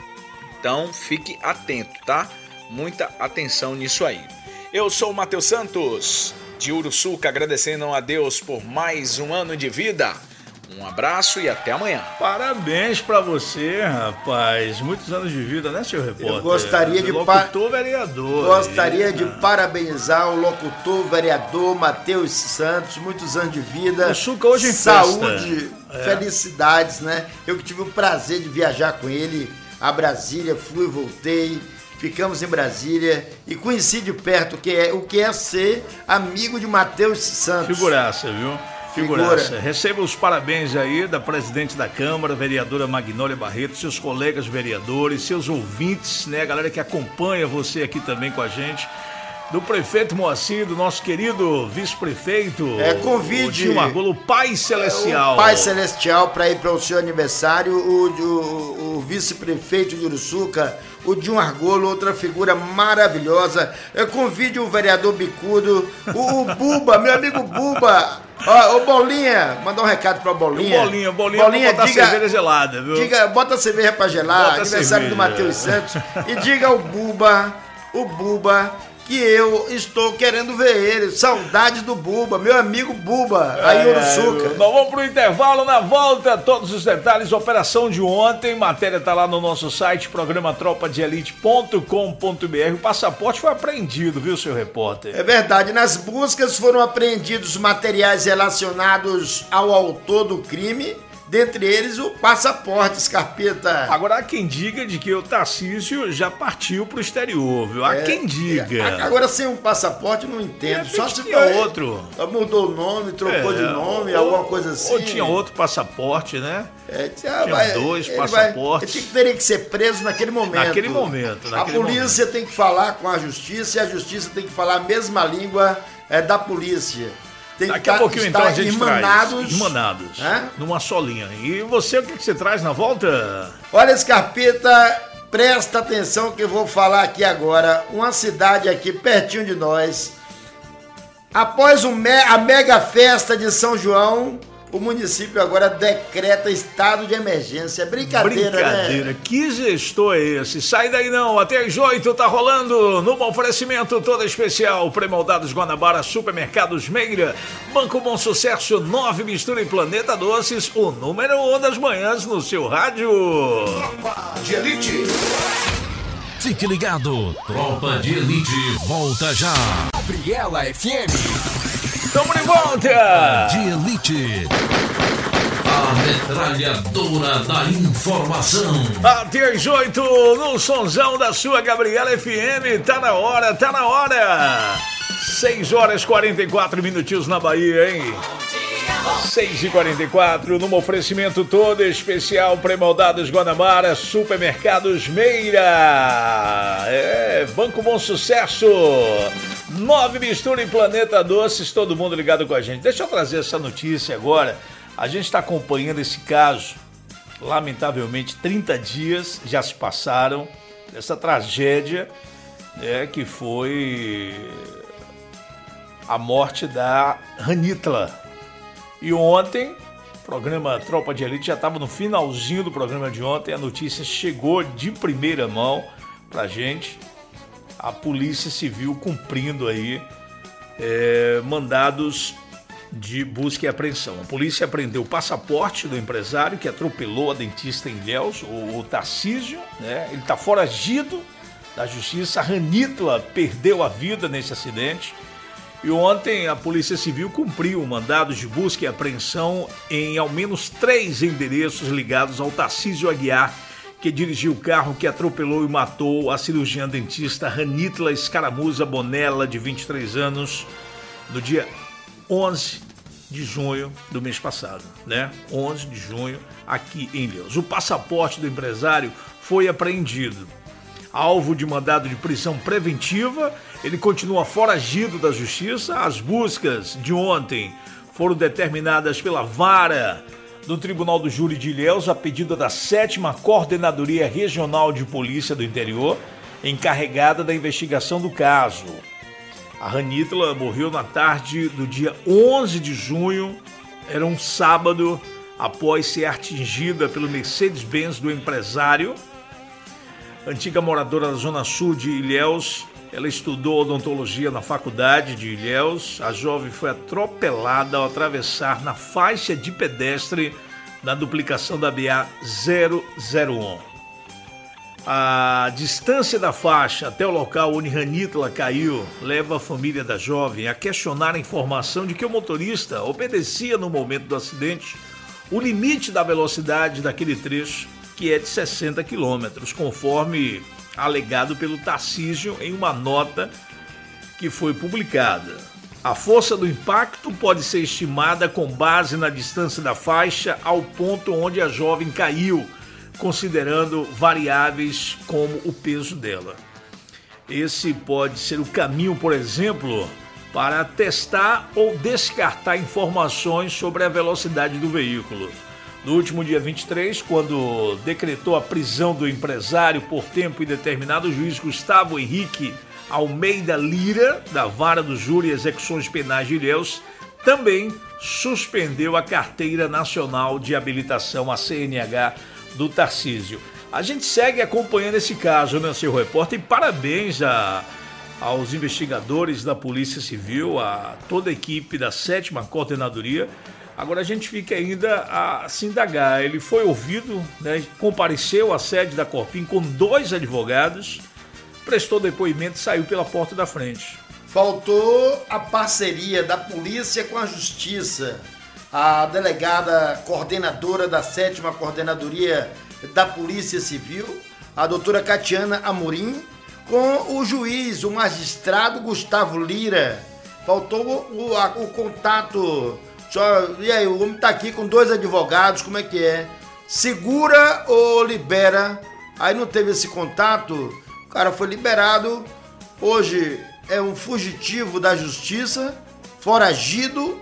Então, fique atento, tá? Muita atenção nisso aí. Eu sou o Matheus Santos, de Uruçuca, agradecendo a Deus por mais um ano de vida. Um abraço e até amanhã. Parabéns pra você, rapaz. Muitos anos de vida, né, senhor repórter? Eu gostaria de... Locutor pa... vereador. Gostaria aí, de né? parabenizar o locutor vereador Matheus Santos. Muitos anos de vida. Uruçuca hoje em saúde, festa. felicidades, é. né? Eu que tive o prazer de viajar com ele a Brasília, fui e voltei. Ficamos em Brasília e conheci de perto o que é, o que é ser amigo de Matheus Santos. Figuraça, viu? Figuraça. Figura. Receba os parabéns aí da presidente da Câmara, vereadora Magnólia Barreto, seus colegas vereadores, seus ouvintes, né? A galera que acompanha você aqui também com a gente. Do prefeito Moacir, do nosso querido vice-prefeito. É, convide. O Margolo, o Pai Celestial. É, o Pai Celestial para ir para o seu aniversário. O, o, o vice-prefeito de Uruçuca, o Dinho Argolo, outra figura maravilhosa. Eu convide o vereador Bicudo, o, o Buba, meu amigo Buba. Ó, ô Bolinha, mandar um recado pra Bolinha. O Bolinha, Bolinha, Bolinha botar diga, cerveja gelada, viu? Diga, bota a cerveja pra gelar, bota aniversário cerveja. do Matheus Santos. E diga ao Buba, o Buba, que eu estou querendo ver ele. Saudades do Buba, meu amigo Buba, aí em Uruçuca. Nós vamos pro intervalo, na volta, todos os detalhes, operação de ontem, matéria tá lá no nosso site, programa tropa de elite ponto com ponto b r. O passaporte foi apreendido, viu, seu repórter? É verdade, nas buscas foram apreendidos materiais relacionados ao autor do crime, dentre eles o passaporte, Scarpeta. Agora há quem diga de que o Tarcísio já partiu pro exterior, viu? Há é, quem diga. É, agora sem um passaporte não entendo. É, Só se tinha foi, outro. Mudou o nome, trocou é, de nome, ou, alguma coisa assim. Ou tinha outro passaporte, né? É, tinha vai, dois passaportes. Vai, ele teria que ser preso naquele momento. Naquele momento. Naquele a polícia momento. tem que falar com a justiça e a justiça tem que falar a mesma língua é, da polícia. Tem Daqui a pouquinho então a gente irmanados, traz irmanados, é? numa solinha. E você, o que, que você traz na volta? Olha, Scarpeta, presta atenção que eu vou falar aqui agora. Uma cidade aqui pertinho de nós. Após o me- a mega festa de São João, o município agora decreta estado de emergência. Brincadeira, Brincadeira, né? Que gestor é esse? Sai daí não, até às oito tá rolando, no oferecimento todo especial, Pré-moldados Guanabara, Supermercados Meira, Banco Bom Sucesso, Nove Mistura e Planeta Doces, o número um das manhãs no seu rádio. Tropa de Elite. Fique ligado, Tropa de Elite volta já. Gabriela F M. Tamo de volta! De Elite, a metralhadora da informação. Até às oito, no sonzão da sua Gabriela F M, tá na hora, tá na hora! seis horas e quarenta e quatro minutinhos na Bahia, hein? seis e quarenta e quatro, num oferecimento todo especial, Pré-moldados Guanabara, Supermercados Meira, é, Banco Bom Sucesso, Nove Mistura e Planeta Doces, todo mundo ligado com a gente. Deixa eu trazer essa notícia agora. A gente está acompanhando esse caso, lamentavelmente trinta dias já se passaram dessa tragédia, né, que foi a morte da Ranitla. E ontem, o programa Tropa de Elite já estava no finalzinho do programa de ontem, a notícia chegou de primeira mão pra gente a Polícia Civil cumprindo aí é, mandados de busca e apreensão. A polícia apreendeu o passaporte do empresário que atropelou a dentista em Ilhéus, o, o Tarcísio, né? Ele está foragido da justiça. A Ranítula perdeu a vida nesse acidente. E ontem a Polícia Civil cumpriu mandados de busca e apreensão em ao menos três endereços ligados ao Tarcísio Aguiar, que dirigiu o carro que atropelou e matou a cirurgiã dentista Ranítula Escaramuza Bonella, de vinte e três anos, no dia onze de junho do mês passado, né? onze de junho, aqui em Ilhéus. O passaporte do empresário foi apreendido. Alvo de mandado de prisão preventiva, ele continua foragido da justiça. As buscas de ontem foram determinadas pela vara do Tribunal do Júri de Ilhéus, a pedido da sétima Coordenadoria Regional de Polícia do Interior, encarregada da investigação do caso. A Ranítula morreu na tarde do dia onze de junho, era um sábado, após ser atingida pelo Mercedes-Benz do empresário. Antiga moradora da Zona Sul de Ilhéus, ela estudou odontologia na faculdade de Ilhéus. A jovem foi atropelada ao atravessar na faixa de pedestre na duplicação da B A zero zero um. A distância da faixa até o local onde Ranítula caiu leva a família da jovem a questionar a informação de que o motorista obedecia no momento do acidente o limite da velocidade daquele trecho, que é de sessenta quilômetros, conforme alegado pelo Tarcísio em uma nota que foi publicada. A força do impacto pode ser estimada com base na distância da faixa ao ponto onde a jovem caiu, considerando variáveis como o peso dela. Esse pode ser o caminho, por exemplo, para testar ou descartar informações sobre a velocidade do veículo. No último dia vinte e três, quando decretou a prisão do empresário por tempo indeterminado, o juiz Gustavo Henrique Almeida Lira, da Vara do Júri e Execuções Penais de Ilhéus, também suspendeu a Carteira Nacional de Habilitação, a C N H, do Tarcísio. A gente segue acompanhando esse caso, né, seu repórter? E parabéns a, aos investigadores da Polícia Civil, a toda a equipe da sétima Coordenadoria. Agora a gente fica ainda a se indagar. Ele foi ouvido, né, compareceu à sede da Corpim com dois advogados, prestou depoimento e saiu pela porta da frente. Faltou a parceria da polícia com a justiça. A delegada coordenadora da sétima Coordenadoria da Polícia Civil, a doutora Catiana Amorim, com o juiz, o magistrado Gustavo Lira. Faltou o, a, o contato. Só, e aí, o homem tá aqui com dois advogados, como é que é? Segura ou libera? Aí não teve esse contato, o cara foi liberado. Hoje é um fugitivo da justiça, foragido,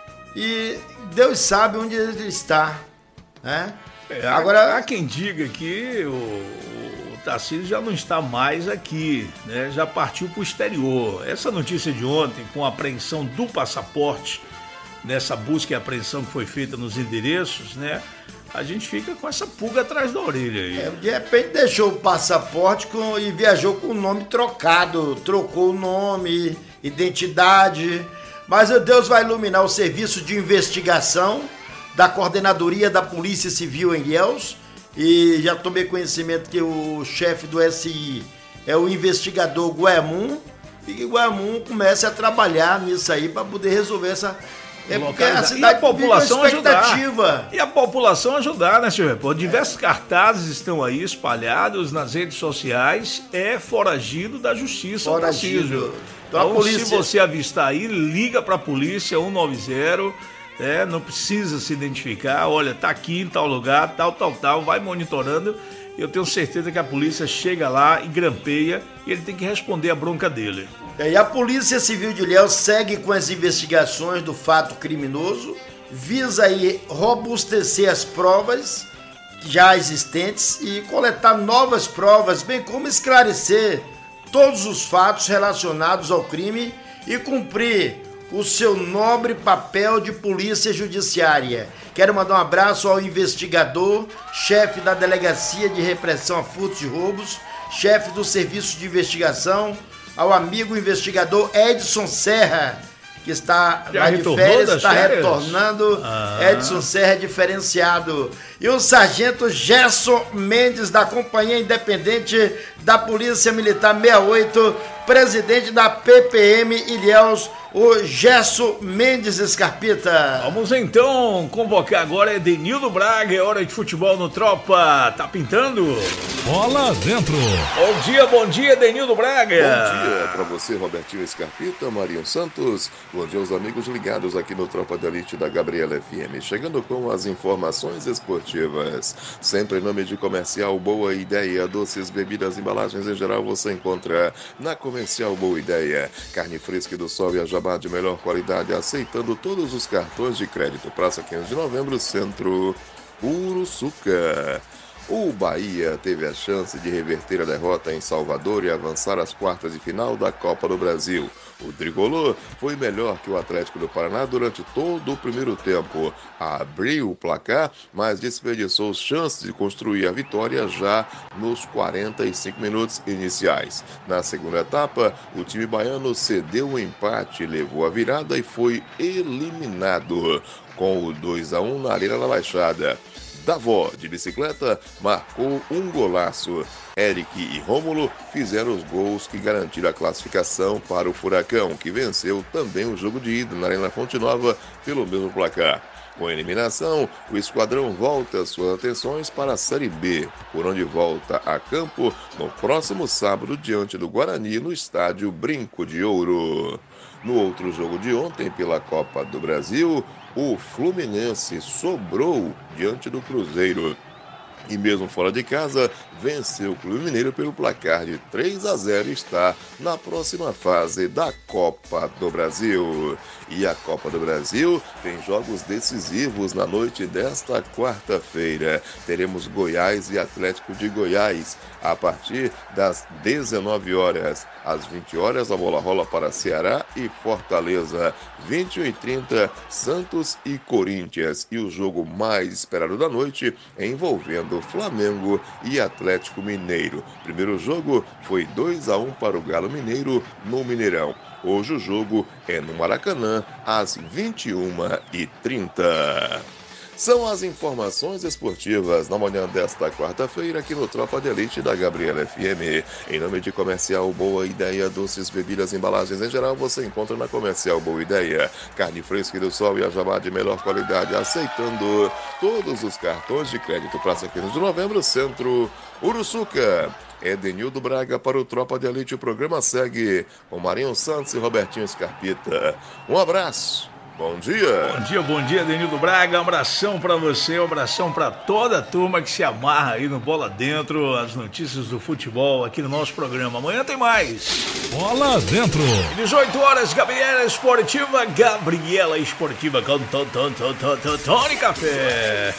e Deus sabe onde ele está, né? É, Agora, há quem diga que o, o Tarcísio já não está mais aqui, né? Já partiu para o exterior. Essa notícia de ontem, com a apreensão do passaporte, nessa busca e apreensão que foi feita nos endereços, né? A gente fica com essa pulga atrás da orelha aí. É, de repente deixou o passaporte com, e viajou com o nome trocado, trocou o nome, identidade. Mas Deus vai iluminar o serviço de investigação da Coordenadoria da Polícia Civil em Ilhéus. E já tomei conhecimento que o chefe do S I é o investigador Guemun. E que o Guemun comece a trabalhar nisso aí para poder resolver essa... É porque a cidade e a população expectativa. Ajudar. E a população ajudar, né, senhor repórter? Diversos cartazes estão aí espalhados nas redes sociais. É foragido da justiça. Foragido. Então, então polícia... se você avistar aí, liga para a polícia cento e noventa, né? Não precisa se identificar. Olha, tá aqui em tal lugar, tal, tal, tal. Vai monitorando. Eu tenho certeza que a polícia chega lá e grampeia e ele tem que responder a bronca dele. E a Polícia Civil de Ilhéus segue com as investigações do fato criminoso, visa aí robustecer as provas já existentes e coletar novas provas, bem como esclarecer todos os fatos relacionados ao crime e cumprir o seu nobre papel de polícia judiciária. Quero mandar um abraço ao investigador, chefe da Delegacia de Repressão a Furtos e Roubos, chefe do Serviço de Investigação, ao amigo investigador Edson Serra, que está Já lá de retornou férias, das está férias? retornando. Ah. Edson Serra é diferenciado. E o sargento Gerson Mendes, da Companhia Independente da Polícia Militar sessenta e oito, presidente da P P M Ilhéus, o Gerson Mendes Scarpita. Vamos então convocar agora Edenildo Braga, é hora de futebol no Tropa. Tá pintando? Bola dentro. Bom dia, bom dia, Edenildo Braga. Bom dia para você, Robertinho Scarpita, Marinho Santos. Bom dia aos amigos ligados aqui no Tropa de Elite da Gabriela F M. Chegando com as informações esportivas. Sempre em nome de Comercial Boa Ideia, doces, bebidas, embalagens em geral você encontra na Comercial Boa Ideia. Carne fresca do sol e a jabá de melhor qualidade, aceitando todos os cartões de crédito. Praça quinze de novembro, Centro Uruçuca. O Bahia teve a chance de reverter a derrota em Salvador e avançar às quartas de final da Copa do Brasil. O tricolor foi melhor que o Atlético do Paraná durante todo o primeiro tempo. Abriu o placar, mas desperdiçou chances de construir a vitória já nos quarenta e cinco minutos iniciais. Na segunda etapa, o time baiano cedeu o empate, levou a virada e foi eliminado com o dois a um na Arena da Baixada. Davó, de bicicleta, marcou um golaço. Eric e Rômulo fizeram os gols que garantiram a classificação para o Furacão, que venceu também o jogo de ida na Arena Fonte Nova pelo mesmo placar. Com a eliminação, o esquadrão volta suas atenções para a Série B, por onde volta a campo no próximo sábado diante do Guarani no estádio Brinco de Ouro. No outro jogo de ontem pela Copa do Brasil, o Fluminense sobrou diante do Cruzeiro. E mesmo fora de casa, venceu o Clube Mineiro pelo placar de três a zero e está na próxima fase da Copa do Brasil. E a Copa do Brasil tem jogos decisivos na noite desta quarta-feira. Teremos Goiás e Atlético de Goiás a partir das dezenove horas. Às vinte horas, a bola rola para Ceará e Fortaleza. vinte e um e trinta, Santos e Corinthians. E o jogo mais esperado da noite é envolvendo Flamengo e Atlético Mineiro. Primeiro jogo foi dois a um para o Galo Mineiro no Mineirão. Hoje o jogo é no Maracanã, às vinte e uma e trinta. São as informações esportivas na manhã desta quarta-feira aqui no Tropa de Elite da Gabriela F M. Em nome de Comercial Boa Ideia, doces, bebidas, embalagens em geral, você encontra na Comercial Boa Ideia. Carne fresca do sol e a jabá de melhor qualidade, aceitando todos os cartões de crédito. Praça quinze de novembro, Centro Uruçuca. Edenildo Braga para o Tropa de Elite. O programa segue com Marinho Santos e Robertinho Scarpita. Um abraço. Bom dia. Bom dia, bom dia, Edenildo Braga. Um abração pra você, um abração pra toda a turma que se amarra aí no Bola Dentro, as notícias do futebol aqui no nosso programa. Amanhã tem mais. Bola dentro. dezoito horas, Gabriela Esportiva, Gabriela Esportiva com Tony Café.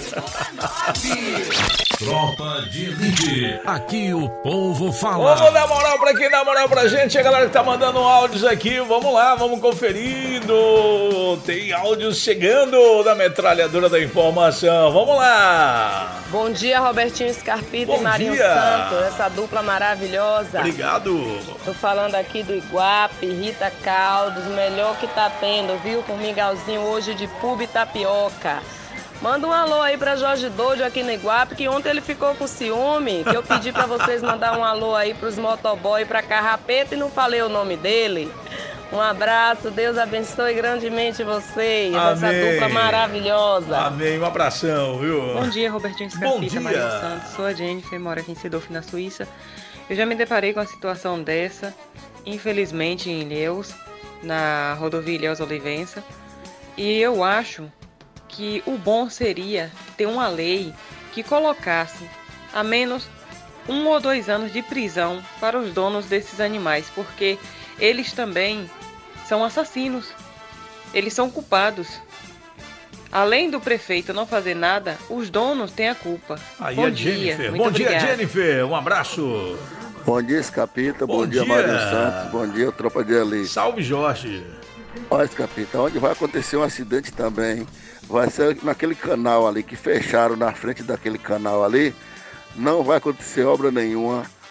Tropa de Elite. Aqui o povo fala. Vamos dar moral pra quem dá moral pra gente. A galera que tá mandando áudios aqui. Vamos lá, vamos conferindo. Tem áudios chegando da metralhadora da informação. Vamos lá. Bom dia, Robertinho Scarpita Bom e Marinho dia. Santos. Essa dupla maravilhosa. Obrigado. Tô falando aqui do Iguape, Rita Caldos, melhor que tá tendo, viu? Com mingauzinho hoje de pub e tapioca. Manda um alô aí pra Jorge Dojo aqui no Iguape, que ontem ele ficou com ciúme, que eu pedi pra vocês mandar um alô aí pros motoboy e pra Carrapeta e não falei o nome dele. Um abraço, Deus abençoe grandemente vocês, Amém. essa dupla maravilhosa. Amém, um abração, viu? Bom dia, Robertinho Bom Scarpita, dia. Maria Santos. Sou a Jennifer, moro aqui em Seedorf, na Suíça. Eu já me deparei com uma situação dessa, infelizmente em Ilhéus, na rodovia Ilhéus-Olivença. E eu acho que o bom seria ter uma lei que colocasse a menos um ou dois anos de prisão para os donos desses animais, porque eles também são assassinos, eles são culpados. Além do prefeito não fazer nada, os donos têm a culpa. Aí Bom a dia, Jennifer. muito Bom dia, obrigada. Jennifer. Um abraço. Bom dia, Scarpita. Bom, Bom dia, dia. Mário Santos. Bom dia, Tropa de Elite. Salve, Jorge. Olha, Scarpita, onde vai acontecer um acidente também, vai ser naquele canal ali, que fecharam na frente daquele canal ali, não vai acontecer obra nenhuma,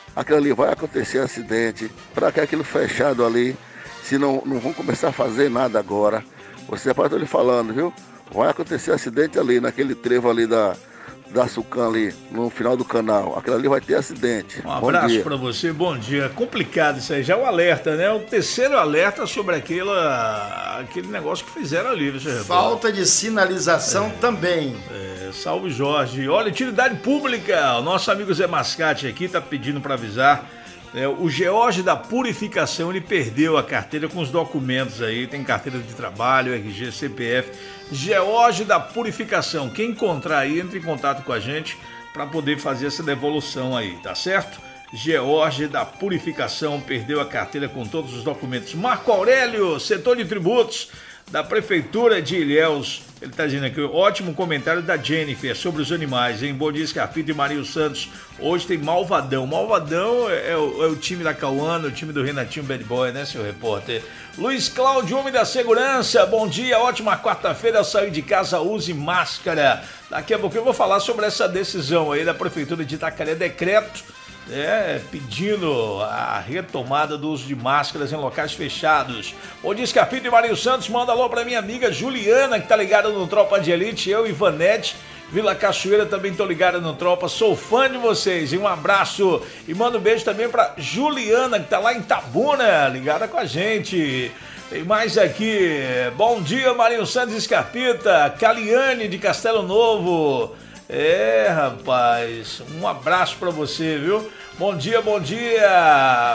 aquilo ali vai acontecer acidente, para que aquilo fechado ali, se não, não vão começar a fazer nada agora, você pode estar lhe falando, viu? Vai acontecer acidente ali, naquele trevo ali da, da Sucam ali, no final do canal. Aquilo ali vai ter acidente. Um abraço para você, bom dia. Complicado isso aí, já é o alerta, né? O terceiro alerta sobre aquela, aquele negócio que fizeram ali, você Falta de sinalização é, também. É, salve Jorge. Olha, utilidade pública, o nosso amigo Zé Mascate aqui tá pedindo para avisar. É, o George da Purificação, ele perdeu a carteira com os documentos aí, tem carteira de trabalho, R G, C P F. George da Purificação, quem encontrar aí, entre em contato com a gente para poder fazer essa devolução aí, tá certo? George da Purificação perdeu a carteira com todos os documentos. Marco Aurélio, setor de tributos da Prefeitura de Ilhéus. Ele está dizendo aqui, ótimo comentário da Jennifer sobre os animais, hein? Bom dia, Scarpito e Marinho Santos. Hoje tem Malvadão. Malvadão é, é, o, é o time da Cauana, o time do Renatinho Bad Boy, né, seu repórter? Luiz Cláudio, homem da segurança. Bom dia, ótima quarta-feira. Ao sair de casa, use máscara. Daqui a pouco eu vou falar sobre essa decisão aí da Prefeitura de Itacaré, decreto, É, pedindo a retomada do uso de máscaras em locais fechados. O Scarpito e Marinho Santos, manda alô pra minha amiga Juliana, que tá ligada no Tropa de Elite, eu e Vanete, Vila Cachoeira, também tô ligada no Tropa, sou fã de vocês, e um abraço, e manda um beijo também pra Juliana, que tá lá em Itabuna, ligada com a gente. Tem mais aqui, bom dia Marinho Santos e Scarpita, Caliane de Castelo Novo. É, rapaz, um abraço pra você, viu? Bom dia, bom dia!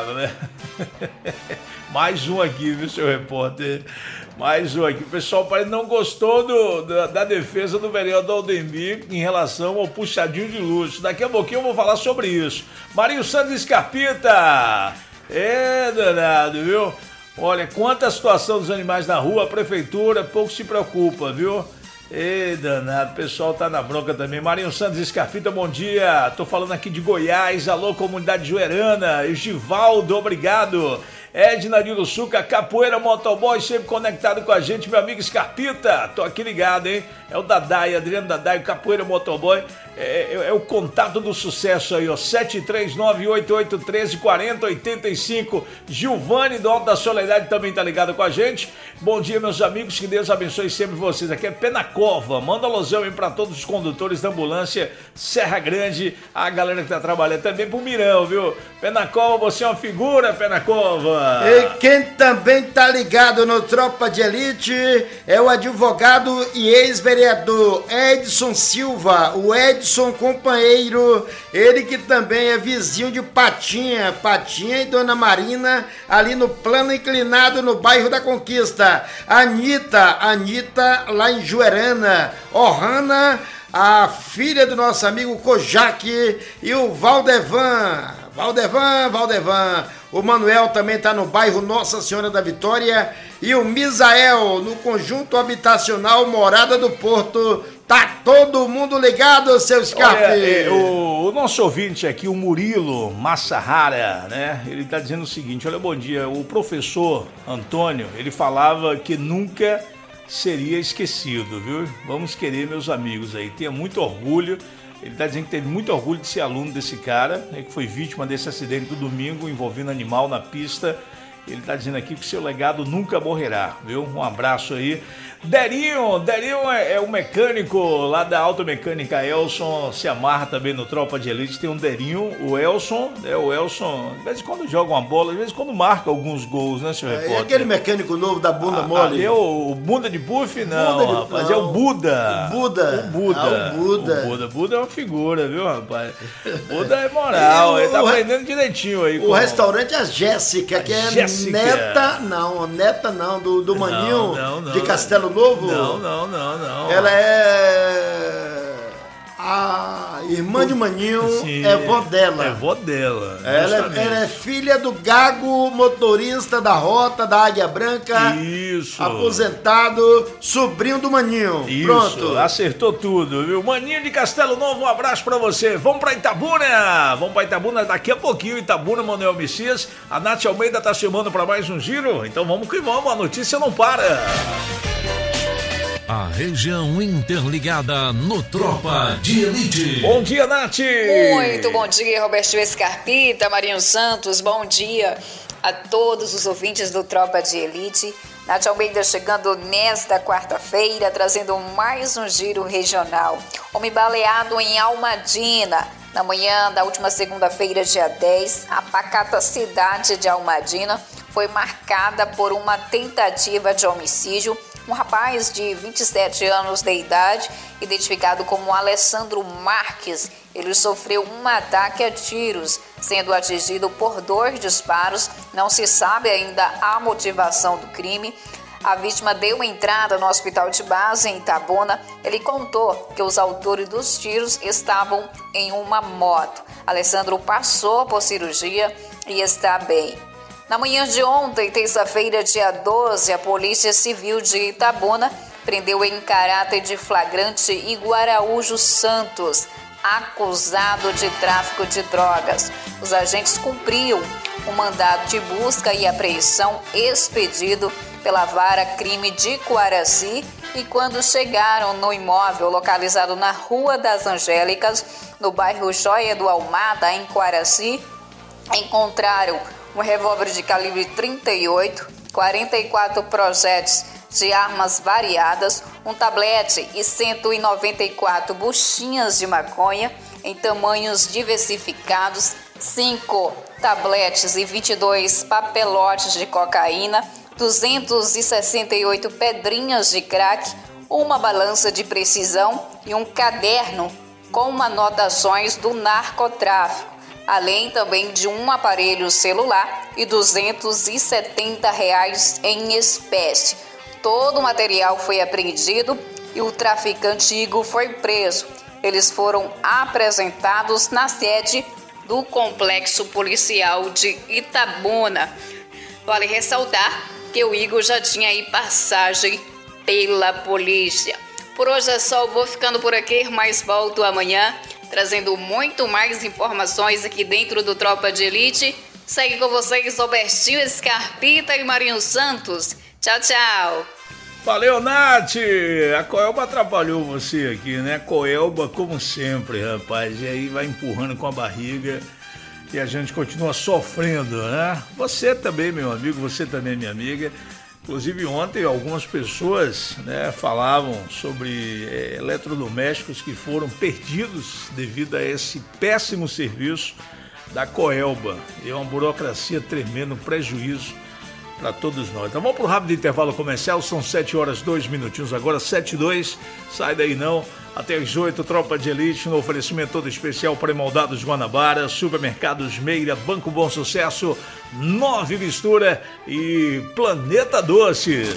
Mais um aqui, viu, seu repórter? Mais um aqui. O pessoal parece que não gostou do, da, da defesa do vereador Aldemir em relação ao puxadinho de luxo. Daqui a pouquinho eu vou falar sobre isso. Marinho Santos e Scarpita! É, danado, viu? Olha, quanto à situação dos animais na rua, a prefeitura pouco se preocupa, viu? Ei, danado, o pessoal tá na bronca também. Marinho Santos e Scarpita, bom dia. Tô falando aqui de Goiás, alô, comunidade joerana. Givaldo, obrigado. Edna de Uruçuca, Capoeira Motoboy, sempre conectado com a gente, meu amigo Scarpita. Tô aqui ligado, hein? É o Dadai, Adriano Dadai, Capoeira Motoboy. É, é, é o contato do sucesso aí, ó. sete três nove oito oito um três quatro zero oito cinco. Gilvane do Alto da Soledade também tá ligado com a gente. Bom dia, meus amigos, que Deus abençoe sempre vocês. Aqui é Pé na Cova. Manda alusão aí pra todos os condutores da ambulância Serra Grande, a galera que tá trabalhando também pro Mirão, viu? Pé na Cova, você é uma figura, Pé na Cova. E quem também tá ligado no Tropa de Elite é o advogado e ex-vereador Edson Silva, o Edson companheiro, ele que também é vizinho de Patinha, Patinha e Dona Marina, ali no plano inclinado no bairro da Conquista. Anitta, Anitta lá em Joerana, Ohana, a filha do nosso amigo Kojak e o Valdevan, Valdevan, Valdevan. O Manuel também tá no bairro Nossa Senhora da Vitória e o Misael no conjunto habitacional Morada do Porto. Tá todo mundo ligado, seu Scarpe? Olha, é, o, o nosso ouvinte aqui, o Murilo Massahara, né? Ele tá dizendo o seguinte, olha, bom dia, o professor Antônio, ele falava que nunca seria esquecido, viu? Vamos querer, meus amigos aí, tenha muito orgulho. Ele está dizendo que teve muito orgulho de ser aluno desse cara, né, que foi vítima desse acidente do domingo envolvendo animal na pista. Ele está dizendo aqui que o seu legado nunca morrerá, viu? Um abraço aí. Derinho, Derinho é, é o mecânico lá da Automecânica Elson, se amarra também no Tropa de Elite. Tem um Derinho, o Elson, né? O Elson, de vez em quando joga uma bola, de vez em quando marca alguns gols, né, senhor repórter? É aquele mecânico novo da bunda ah, mole. É o, o bunda de buff? Não, bunda de, rapaz, não. é o Buda. O Buda. O Buda. Ah, o Buda. O Buda. Buda é uma figura, viu, rapaz? Buda é moral, o, ele tá aprendendo direitinho aí. O restaurante é a Jéssica, que é Jéssica. neta, não, neta não, do, do Maninho, não, não, não, de Castelo Novo. Não, não, não, não. Ela é a irmã de Maninho, Sim, é vó dela. É vó dela. Ela, ela é filha do Gago, motorista da Rota da Águia Branca. Isso. Aposentado, sobrinho do Maninho. Isso, pronto. Acertou tudo, viu? Maninho de Castelo Novo, um abraço pra você. Vamos pra Itabuna. Vamos pra Itabuna daqui a pouquinho. Itabuna, Manuel Messias. A Nath Almeida tá chamando pra mais um giro. Então vamos que vamos, a notícia não para. A região interligada no Tropa de Elite. Bom dia, Nath! Muito bom dia, Robertinho Scarpita, Marinho Santos, bom dia a todos os ouvintes do Tropa de Elite. Nath Almeida chegando nesta quarta-feira, trazendo mais um giro regional. Homem baleado em Almadina. Na manhã da última segunda-feira, dia dez, a pacata cidade de Almadina foi marcada por uma tentativa de homicídio. Um rapaz de vinte e sete anos de idade, identificado como Alessandro Marques, ele sofreu um ataque a tiros, sendo atingido por dois disparos. Não se sabe ainda a motivação do crime. A vítima deu entrada no hospital de base em Itabuna. Ele contou que os autores dos tiros estavam em uma moto. Alessandro passou por cirurgia e está bem. Na manhã de ontem, terça-feira, dia doze, a Polícia Civil de Itabuna prendeu em caráter de flagrante Igor Araújo Santos, acusado de tráfico de drogas. Os agentes cumpriam um mandado de busca e apreensão expedido pela Vara Crime de Coaraci e quando chegaram no imóvel localizado na Rua das Angélicas, no bairro Joia do Almada, em Coaraci, encontraram um revólver de calibre trinta e oito, quarenta e quatro projéteis de armas variadas, um tablete e cento e noventa e quatro buchinhas de maconha em tamanhos diversificados, cinco tabletes e vinte e dois papelotes de cocaína, duzentas e sessenta e oito pedrinhas de crack, uma balança de precisão e um caderno com anotações do narcotráfico, além também de um aparelho celular e duzentos e setenta reais em espécie. Todo o material foi apreendido e o traficante Igor foi preso. Eles foram apresentados na sede do Complexo Policial de Itabuna. Vale ressaltar que o Igor já tinha aí passagem pela polícia. Por hoje é só, eu vou ficando por aqui, mas volto amanhã trazendo muito mais informações aqui dentro do Tropa de Elite. Segue com vocês Robertinho Scarpita e Marinho Santos. Tchau, tchau. Valeu, Nath! A Coelba atrapalhou você aqui, né? Coelba, como sempre, rapaz. E aí vai empurrando com a barriga e a gente continua sofrendo, né? Você também, meu amigo, você também, minha amiga. Inclusive ontem algumas pessoas, né, falavam sobre é, eletrodomésticos que foram perdidos devido a esse péssimo serviço da Coelba. É uma burocracia tremenda, um prejuízo para todos nós. Então vamos para o rápido intervalo comercial, são sete horas, dois minutinhos agora, sete e dois, sai daí não. Até às oito, Tropa de Elite, no oferecimento todo especial para Moldados Guanabara, Supermercados Meira, Banco Bom Sucesso, Nove Mistura e Planeta Doces.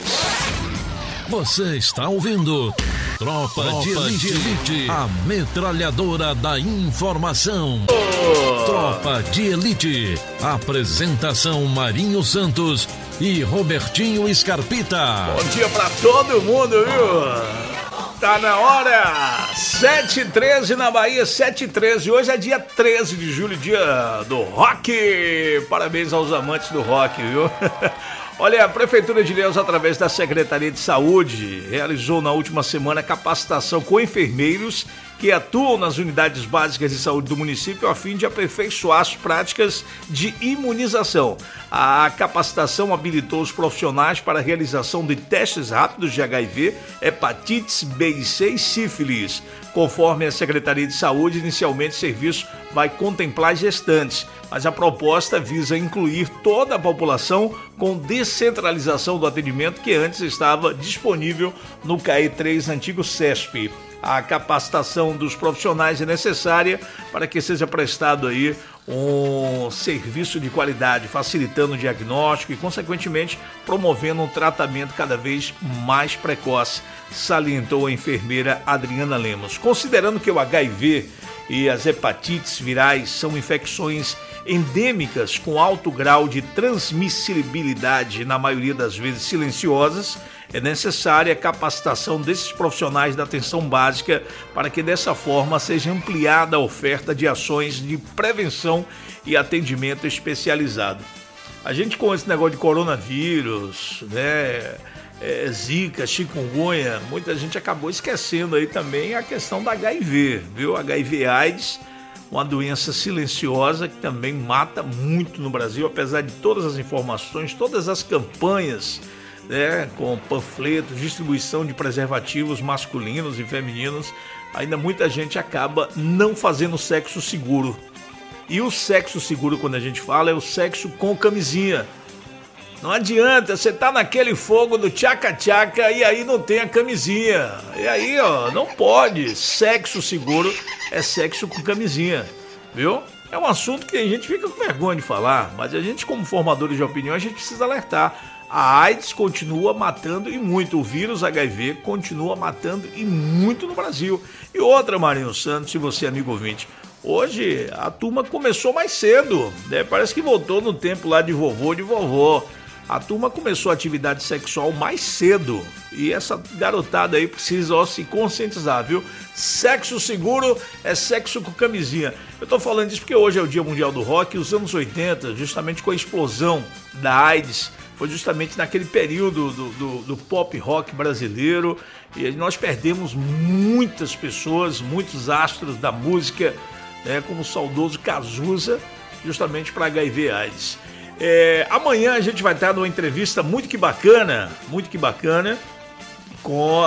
Você está ouvindo Tropa, Tropa de, Elite, de Elite, a metralhadora da informação. Oh. Tropa de Elite, apresentação Marinho Santos e Robertinho Scarpita. Bom dia para todo mundo, viu? Tá na hora, sete e treze na Bahia, sete e treze, hoje é dia treze de julho, dia do rock, parabéns aos amantes do rock, viu? Olha, a Prefeitura de Ilhéus, através da Secretaria de Saúde, realizou na última semana capacitação com enfermeiros que atuam nas unidades básicas de saúde do município a fim de aperfeiçoar as práticas de imunização. A capacitação habilitou os profissionais para a realização de testes rápidos de H I V, hepatites B e C e sífilis. Conforme a Secretaria de Saúde, inicialmente o serviço vai contemplar gestantes, mas a proposta visa incluir toda a população com descentralização do atendimento que antes estava disponível no C A E três, antigo CESP. A capacitação dos profissionais é necessária para que seja prestado aí um serviço de qualidade, facilitando o diagnóstico e, consequentemente, promovendo um tratamento cada vez mais precoce, salientou a enfermeira Adriana Lemos. Considerando que o H I V e as hepatites virais são infecções endêmicas com alto grau de transmissibilidade, na maioria das vezes silenciosas, é necessária a capacitação desses profissionais da atenção básica para que dessa forma seja ampliada a oferta de ações de prevenção e atendimento especializado. A gente com esse negócio de coronavírus, né, é, zika, chikungunya, muita gente acabou esquecendo aí também a questão da H I V, viu? H I V AIDS, uma doença silenciosa que também mata muito no Brasil, apesar de todas as informações, todas as campanhas, né, com panfletos, distribuição de preservativos masculinos e femininos, ainda muita gente acaba não fazendo sexo seguro. E o sexo seguro, quando a gente fala, é o sexo com camisinha. Não adianta, você tá naquele fogo do tchaca-tchaca e aí não tem a camisinha. E aí, ó, não pode. Sexo seguro é sexo com camisinha, viu? É um assunto que a gente fica com vergonha de falar, mas a gente, como formadores de opinião, a gente precisa alertar. A AIDS continua matando e muito. O vírus H I V continua matando e muito no Brasil. E outra, Marinho Santos, se você é amigo ouvinte, hoje a turma começou mais cedo, né? Parece que voltou no tempo lá de vovô, de vovó. A turma começou a atividade sexual mais cedo e essa garotada aí precisa ó, se conscientizar, viu? Sexo seguro é sexo com camisinha. Eu tô falando isso porque hoje é o Dia Mundial do Rock e os anos oitenta, justamente com a explosão da AIDS, foi justamente naquele período do, do, do pop rock brasileiro e nós perdemos muitas pessoas, muitos astros da música, né, como o saudoso Cazuza, justamente para H I V AIDS. É, amanhã a gente vai estar numa entrevista muito que bacana, muito que bacana, com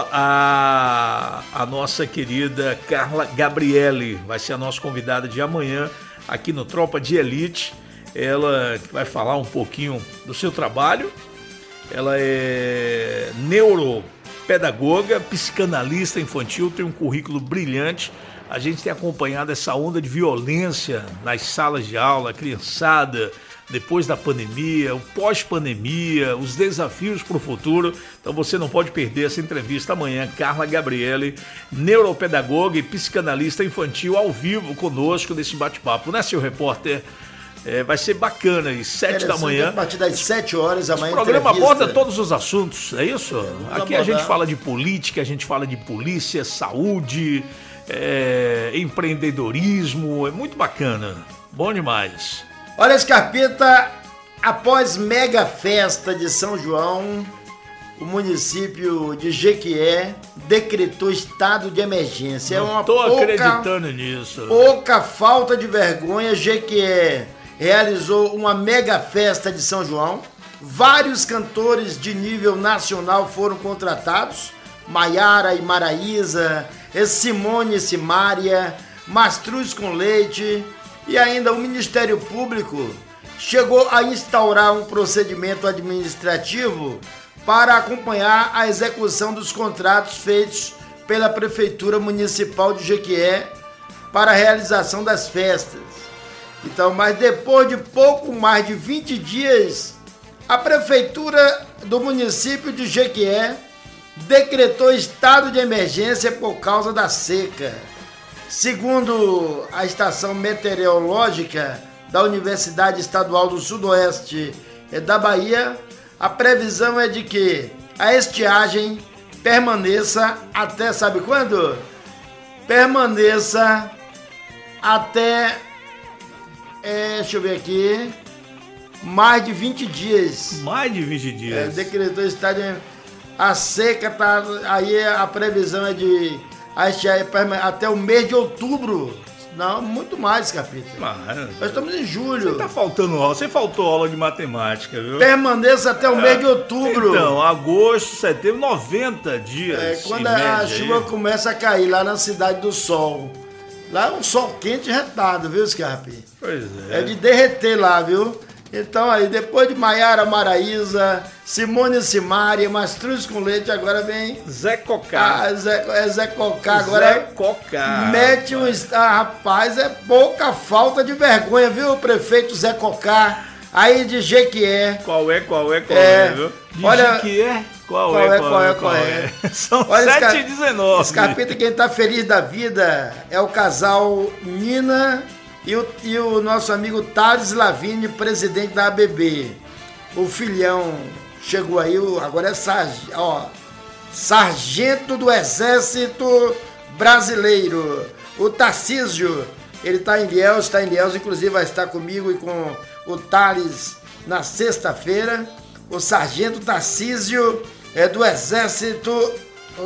a, a nossa querida Carla Gabriele, vai ser a nossa convidada de amanhã aqui no Tropa de Elite. Ela vai falar um pouquinho do seu trabalho. Ela é neuropedagoga, psicanalista infantil, tem um currículo brilhante. A gente tem acompanhado essa onda de violência nas salas de aula, a criançada, depois da pandemia, o pós-pandemia, os desafios para o futuro. Então você não pode perder essa entrevista amanhã. Carla Gabriele, neuropedagoga e psicanalista infantil, ao vivo conosco nesse bate-papo, né, seu repórter? É, vai ser bacana, às sete da manhã. A partir das sete horas amanhã. O programa aborda todos os assuntos, é isso? É, Aqui abordar. A gente fala de política, a gente fala de polícia, saúde, é, empreendedorismo, é muito bacana, bom demais. Olha, Scarpeta, após mega festa de São João, o município de Jequié decretou estado de emergência. Não é uma tô pouca, acreditando nisso. Pouca falta de vergonha. Jequié realizou uma mega festa de São João. Vários cantores de nível nacional foram contratados. Maiara e Maraísa, Simone e Simária, Mastruz com Leite. E ainda o Ministério Público chegou a instaurar um procedimento administrativo para acompanhar a execução dos contratos feitos pela Prefeitura Municipal de Jequié para a realização das festas. Então, mas depois de pouco mais de vinte dias, a Prefeitura do município de Jequié decretou estado de emergência por causa da seca. Segundo a estação meteorológica da Universidade Estadual do Sudoeste da Bahia, a previsão é de que a estiagem permaneça até, sabe quando? Permaneça até, é, deixa eu ver aqui, mais de vinte dias. Mais de vinte dias. É, decretou estado de... A seca tá, aí a previsão é de a estiagem até o mês de outubro. Não, muito mais, capítulo. Mas, Nós estamos em julho. Você tá faltando aula. Você faltou aula de matemática, viu? Permaneça até o é. mês de outubro. Então, agosto, setembro, noventa dias. É, quando a, a chuva aí começa a cair lá na Cidade do Sol. Lá é um sol quente retado, viu, Scarpe? Pois é. É de derreter lá, viu? Então aí, depois de Maiara, Maraísa, Simone e Simária, Mastruz com Leite, agora vem... Zé Cocá. Ah, Zé, é Zé Cocá, agora... Zé Cocá. Mete um... Ah, rapaz, é pouca falta de vergonha, viu, prefeito Zé Cocá, aí de Jequié. Qual é, qual é, qual é, é viu? De olha, Jequié, qual, qual, é, é, qual é, qual é, qual é. é. São sete e dezenove. Scarpeta, quem tá feliz da vida é o casal Nina... E o, e o nosso amigo Thales Lavigne, presidente da A B B. O filhão chegou aí, agora é sarg, ó, sargento do Exército Brasileiro. O Tarcísio, ele está em Ilhéus, está em Ilhéus, inclusive vai estar comigo e com o Thales na sexta-feira. O sargento Tarcísio é do Exército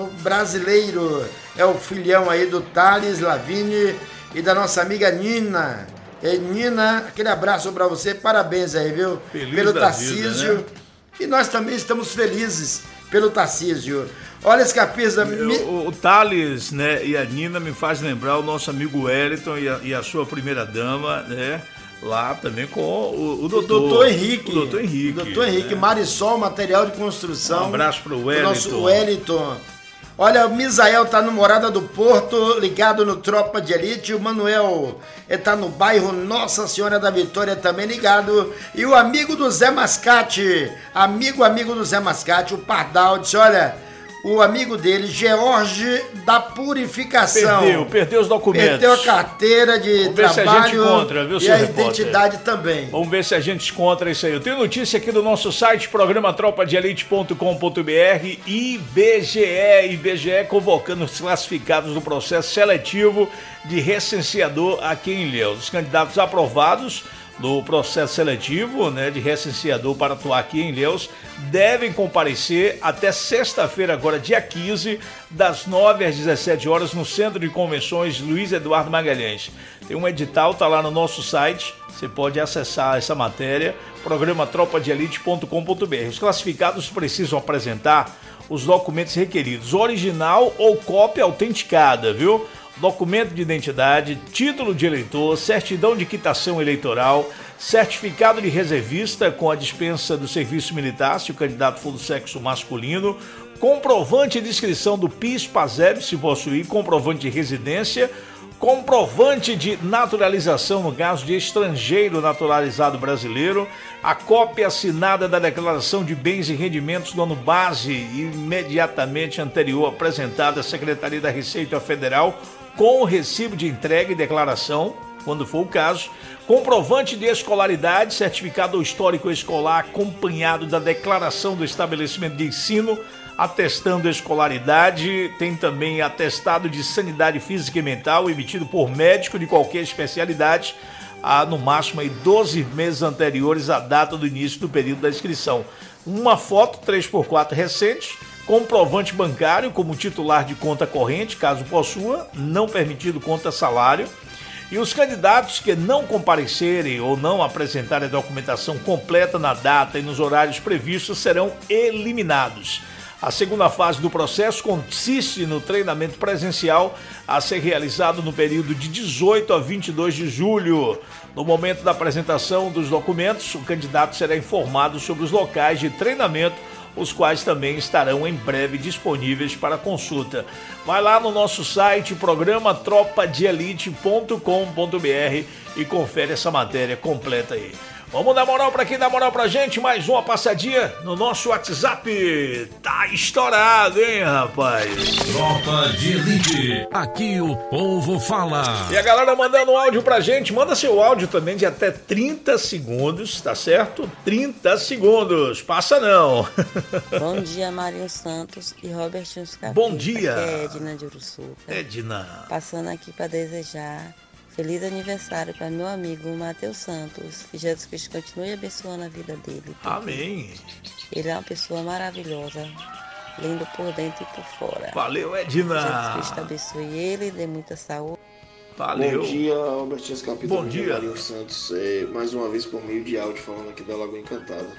Brasileiro. É o filhão aí do Thales, Lavigne e da nossa amiga Nina. É, Nina, aquele abraço para você, parabéns aí, viu? Feliz pelo da Tarcísio. vida, né? E nós também estamos felizes pelo Tarcísio. Olha, Escapista... Me... O, o Thales, né, e a Nina me faz lembrar o nosso amigo Wellington e a, e a sua primeira dama, né? Lá também com o, o doutor. O doutor Henrique. O doutor Henrique. O doutor Henrique, né? Marisol, material de construção. Um abraço pro Wellington. O nosso Wellington. Olha, o Misael tá no Morada do Porto, ligado no Tropa de Elite. O Manuel tá no bairro Nossa Senhora da Vitória, também ligado. E o amigo do Zé Mascate, amigo, amigo do Zé Mascate, o Pardal, disse, olha... O amigo dele, George da Purificação. Perdeu, perdeu os documentos. Perdeu a carteira de Vamos ver trabalho se a gente encontra, viu, e seu a repórter? identidade também. Vamos ver se a gente encontra isso aí. Eu tenho notícia aqui do nosso site, programa tropa de elite ponto com ponto b r, I B G E, I B G E convocando os classificados do processo seletivo de recenseador aqui em Ilhéus. Os candidatos aprovados no processo seletivo, né, de recenseador para atuar aqui em Ilhéus devem comparecer até sexta-feira, agora dia quinze, das nove às dezessete horas, no Centro de Convenções Luiz Eduardo Magalhães. Tem um edital, tá lá no nosso site, você pode acessar essa matéria, programa tropa de elite ponto com ponto b r. Os classificados precisam apresentar os documentos requeridos, original ou cópia autenticada, viu? Documento de identidade, título de eleitor, certidão de quitação eleitoral, certificado de reservista com a dispensa do serviço militar, se o candidato for do sexo masculino, comprovante de inscrição do P I S/PASEB, se possuir, comprovante de residência, comprovante de naturalização no caso de estrangeiro naturalizado brasileiro, a cópia assinada da declaração de bens e rendimentos do ano base imediatamente anterior apresentada à Secretaria da Receita Federal, com o recibo de entrega e declaração, quando for o caso, comprovante de escolaridade, certificado histórico escolar acompanhado da declaração do estabelecimento de ensino, atestando escolaridade, tem também atestado de sanidade física e mental emitido por médico de qualquer especialidade, há no máximo aí doze meses anteriores à data do início do período da inscrição. Uma foto três por quatro recente, comprovante bancário como titular de conta corrente, caso possua, não permitido conta salário. E os candidatos que não comparecerem ou não apresentarem a documentação completa na data e nos horários previstos serão eliminados. A segunda fase do processo consiste no treinamento presencial a ser realizado no período de dezoito a vinte e dois de julho. No momento da apresentação dos documentos, o candidato será informado sobre os locais de treinamento, os quais também estarão em breve disponíveis para consulta. Vai lá no nosso site, programa tropa de elite ponto com ponto b r e confere essa matéria completa aí. Vamos dar moral para quem dá moral pra gente, mais uma passadinha no nosso WhatsApp. Tá estourado, hein, rapaz? Tropa de Elite, aqui o povo fala. E a galera mandando áudio pra gente, manda seu áudio também de até trinta segundos, tá certo? trinta segundos, passa não. Bom dia, Marinho Santos e Robertinho Scapita. Bom dia. Aqui é Edna de Uruçuca. Edna. Passando aqui para desejar feliz aniversário para meu amigo Matheus Santos. Que Jesus Cristo continue abençoando a vida dele. Amém. Ele é uma pessoa maravilhosa, lindo por dentro e por fora. Valeu, Edna. Jesus Cristo abençoe ele, dê muita saúde. Valeu. Bom dia, Albertinho Scapita. Bom dia. Marinho Santos. É, mais uma vez por meio de áudio falando aqui da Lagoa Encantada.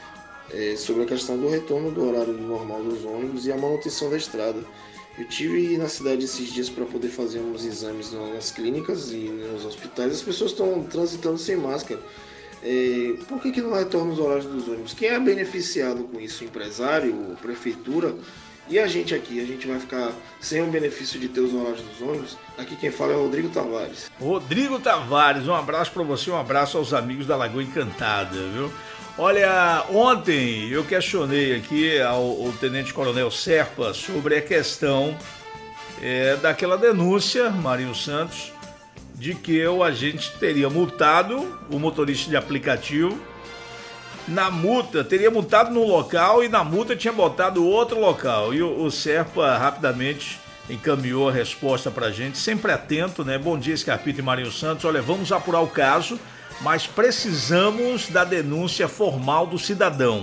É, sobre a questão do retorno do horário normal dos ônibus e a manutenção da estrada. Eu tive na cidade esses dias para poder fazer uns exames nas clínicas e nos hospitais. As pessoas estão transitando sem máscara. É, por que, que não retorna os horários dos ônibus? Quem é beneficiado com isso? O empresário, a prefeitura e a gente aqui. A gente vai ficar sem o benefício de ter os horários dos ônibus. Aqui quem fala é o Rodrigo Tavares. Rodrigo Tavares, um abraço para você, um abraço aos amigos da Lagoa Encantada, viu? Olha, ontem eu questionei aqui ao, ao Tenente Coronel Serpa sobre a questão é, daquela denúncia, Marinho Santos, de que o agente teria multado o motorista de aplicativo. Na multa, teria multado num local e na multa tinha botado outro local. E o, o Serpa rapidamente encaminhou a resposta pra gente, sempre atento, né? Bom dia, Scarpita e Marinho Santos. Olha, vamos apurar o caso, mas precisamos da denúncia formal do cidadão.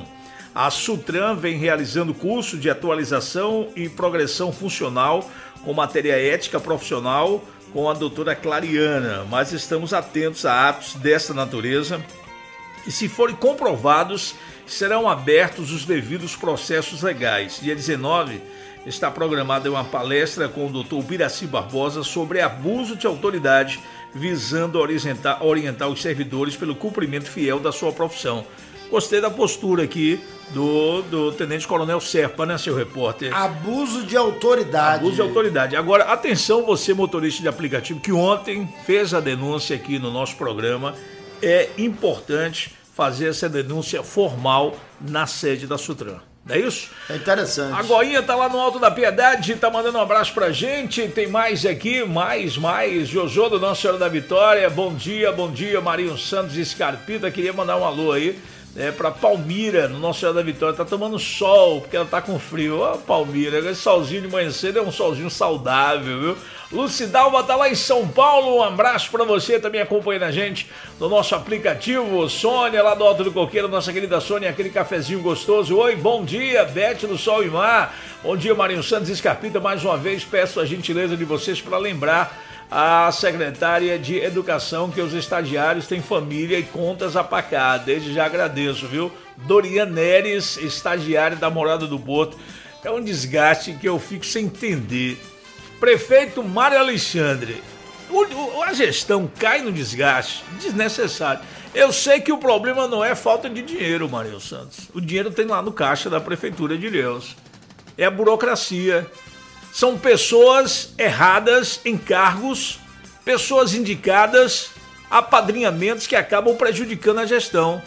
A Sutran vem realizando curso de atualização e progressão funcional com matéria ética profissional com a doutora Clariana, mas estamos atentos a atos dessa natureza e, se forem comprovados, serão abertos os devidos processos legais. Dia dezenove está programada uma palestra com o doutor Biraci Barbosa sobre abuso de autoridade, visando orientar, orientar os servidores pelo cumprimento fiel da sua profissão. Gostei da postura aqui do, do Tenente Coronel Serpa, né, seu repórter? Abuso de autoridade. Abuso de autoridade. Agora, atenção, você motorista de aplicativo que ontem fez a denúncia aqui no nosso programa, é importante fazer essa denúncia formal na sede da Sutran. Não é isso? É interessante. A Goinha tá lá no Alto da Piedade, tá mandando um abraço pra gente. Tem mais aqui, mais, mais. Jojo do Nossa Senhora da Vitória. Bom dia, bom dia. Marinho Santos Escarpita. Queria mandar um alô aí, né, pra Palmira, no Nossa Senhora da Vitória. Tá tomando sol, porque ela tá com frio. Ó, Palmira, esse solzinho de manhã cedo é um solzinho saudável, viu? Lucidalva tá lá em São Paulo, um abraço pra você também acompanhando a gente no nosso aplicativo. Sônia lá do Alto do Coqueiro, nossa querida Sônia, aquele cafezinho gostoso. Oi, bom dia, Bete do Sol e Mar. Bom dia, Marinho Santos Escarpita. Mais uma vez peço a gentileza de vocês para lembrar a secretária de Educação que os estagiários têm família e contas a pagar. Desde já agradeço, viu? Dorian Neres, estagiária da Morada do Porto. É um desgaste que eu fico sem entender. Prefeito Mário Alexandre, o, o, a gestão cai no desgaste desnecessário. Eu sei que o problema não é falta de dinheiro, Marinho Santos. O dinheiro tem lá no caixa da Prefeitura de Ilhéus. É a burocracia. São pessoas erradas em cargos, pessoas indicadas, apadrinhamentos que acabam prejudicando a gestão.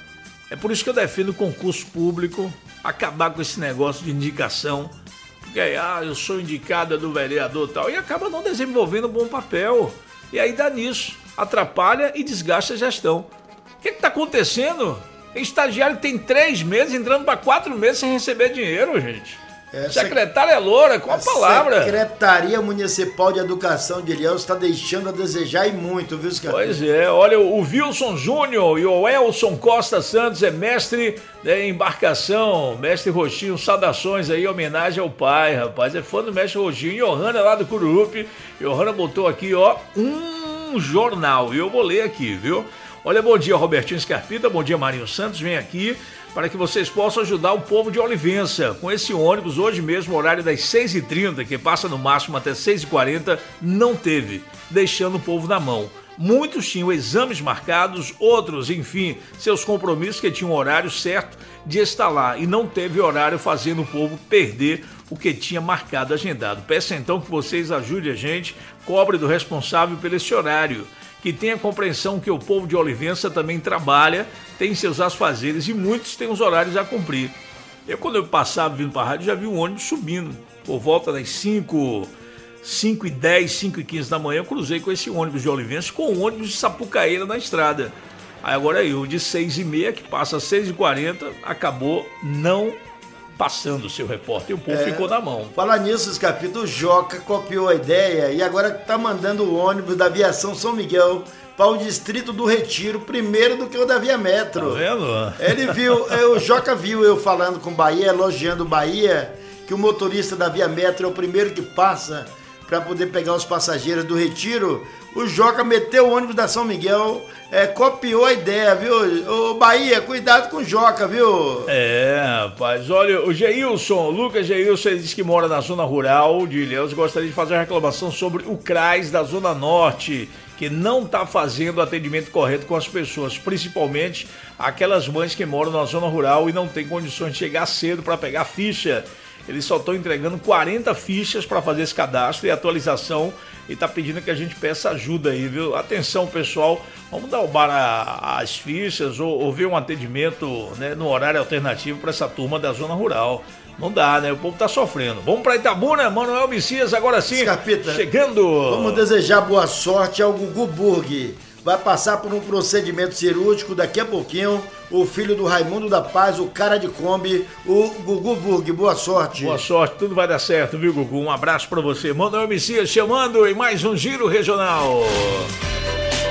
É por isso que eu defendo o concurso público, acabar com esse negócio de indicação. Porque aí, ah, eu sou indicada do vereador e tal, e acaba não desenvolvendo um bom papel. E aí dá nisso, atrapalha e desgasta a gestão. O que está acontecendo? Tem estagiário que tem três meses, entrando para quatro meses sem receber dinheiro, gente. É, secretária Loura, qual a, a palavra? Secretaria Municipal de Educação de Ilhéus está deixando a desejar e muito, viu, Scarpita? Pois é, olha, o Wilson Júnior e o Elson Costa Santos é mestre de embarcação, mestre Roxinho, saudações aí, homenagem ao pai, rapaz, é fã do mestre Roxinho. Johanna lá do Cururupi, Johanna botou aqui, ó, um jornal, e eu vou ler aqui, viu? Olha, bom dia, Robertinho Scarpita, bom dia, Marinho Santos, vem aqui para que vocês possam ajudar o povo de Olivença. Com esse ônibus, hoje mesmo, horário das seis e trinta, que passa no máximo até seis e quarenta, não teve, deixando o povo na mão. Muitos tinham exames marcados, outros, enfim, seus compromissos que tinham horário certo de estar lá e não teve horário, fazendo o povo perder o que tinha marcado, agendado. Peço então que vocês ajudem a gente, cobre do responsável pelo esse horário, que tenha compreensão que o povo de Olivença também trabalha, tem seus afazeres e muitos têm os horários a cumprir. Eu, quando eu passava vindo para a rádio, já vi um ônibus subindo. Por volta das cinco, cinco e dez, cinco e quinze da manhã, eu cruzei com esse ônibus de Olivença com o ônibus de Sapucaíra na estrada. Aí agora eu, de seis e meia, que passa às seis e quarenta, acabou não passando o seu repórter e o povo é, ficou na mão. Falar nisso, Scarpita, o Joca copiou a ideia e agora tá mandando o ônibus da Aviação São Miguel para o Distrito do Retiro, primeiro do que o da Via Metro. Tá vendo? Ele viu, o Joca viu eu falando com o Bahia, elogiando o Bahia, que o motorista da Via Metro é o primeiro que passa para poder pegar os passageiros do Retiro. O Joca meteu o ônibus da São Miguel, é, copiou a ideia, viu? Ô Bahia, cuidado com o Joca, viu? É, rapaz, olha, o Geilson, o Lucas Geilson, ele diz que mora na zona rural de Ilhéus, gostaria de fazer uma reclamação sobre o CRAS da Zona Norte, que não está fazendo atendimento correto com as pessoas, principalmente aquelas mães que moram na zona rural e não têm condições de chegar cedo para pegar ficha. Eles só estão entregando quarenta fichas para fazer esse cadastro e atualização e tá pedindo que a gente peça ajuda aí, viu? Atenção, pessoal, vamos dar o bar a, as fichas ou, ou ver um atendimento, né, no horário alternativo para essa turma da zona rural. Não dá, né? O povo tá sofrendo. Vamos para Itabuna, Manuel Messias, agora sim, Scarpita, chegando. Vamos desejar boa sorte ao Gugu Burg. Vai passar por um procedimento cirúrgico daqui a pouquinho. O filho do Raimundo da Paz, o cara de Kombi, o Gugu Burg. Boa sorte. Boa sorte, tudo vai dar certo, viu, Gugu? Um abraço pra você. Manuel Messias chamando em mais um Giro Regional.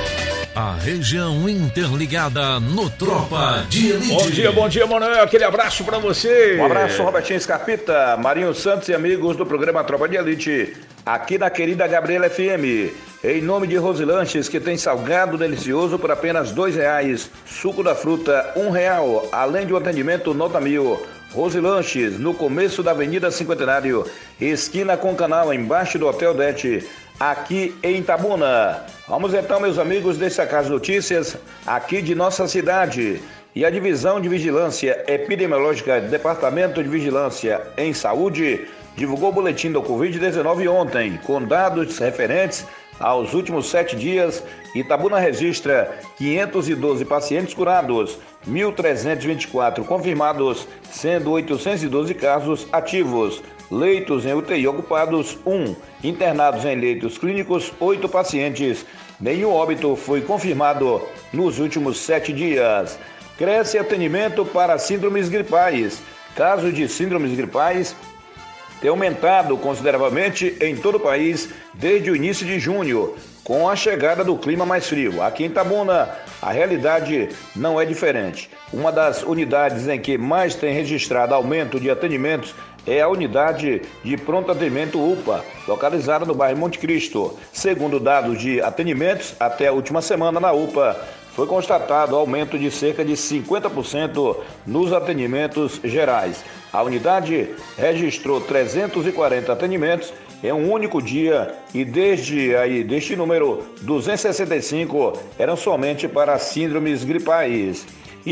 A região interligada no Tropa de Elite. Bom dia, bom dia, Manuel. Aquele abraço pra você. Um abraço, Robertinho Scarpita, Marinho Santos e amigos do programa Tropa de Elite, aqui na querida Gabriela F M. Em nome de Rosilanches, que tem salgado delicioso por apenas dois reais, suco da fruta um real, além de um atendimento nota mil. Rosilanches, no começo da Avenida Cinquentenário, esquina com canal, embaixo do Hotel Dete, aqui em Itabuna. Vamos então, meus amigos, desse Acaso Notícias, aqui de nossa cidade. E a Divisão de Vigilância Epidemiológica do Departamento de Vigilância em Saúde divulgou o boletim do covid dezenove ontem, com dados referentes aos últimos sete dias. Itabuna registra quinhentos e doze pacientes curados, mil trezentos e vinte e quatro confirmados, sendo oitocentos e doze casos ativos. Leitos em U T I ocupados, um. Internados em leitos clínicos, oito pacientes. Nenhum óbito foi confirmado nos últimos sete dias. Cresce atendimento para síndromes gripais. Casos de síndromes gripais têm aumentado consideravelmente em todo o país desde o início de junho, com a chegada do clima mais frio. Aqui em Itabuna, a realidade não é diferente. Uma das unidades em que mais tem registrado aumento de atendimentos é a unidade de pronto atendimento U P A, localizada no bairro Monte Cristo. Segundo dados de atendimentos, até a última semana na U P A, foi constatado aumento de cerca de cinquenta por cento nos atendimentos gerais. A unidade registrou trezentos e quarenta atendimentos em um único dia e desde aí, deste número, duzentos e sessenta e cinco eram somente para síndromes gripais.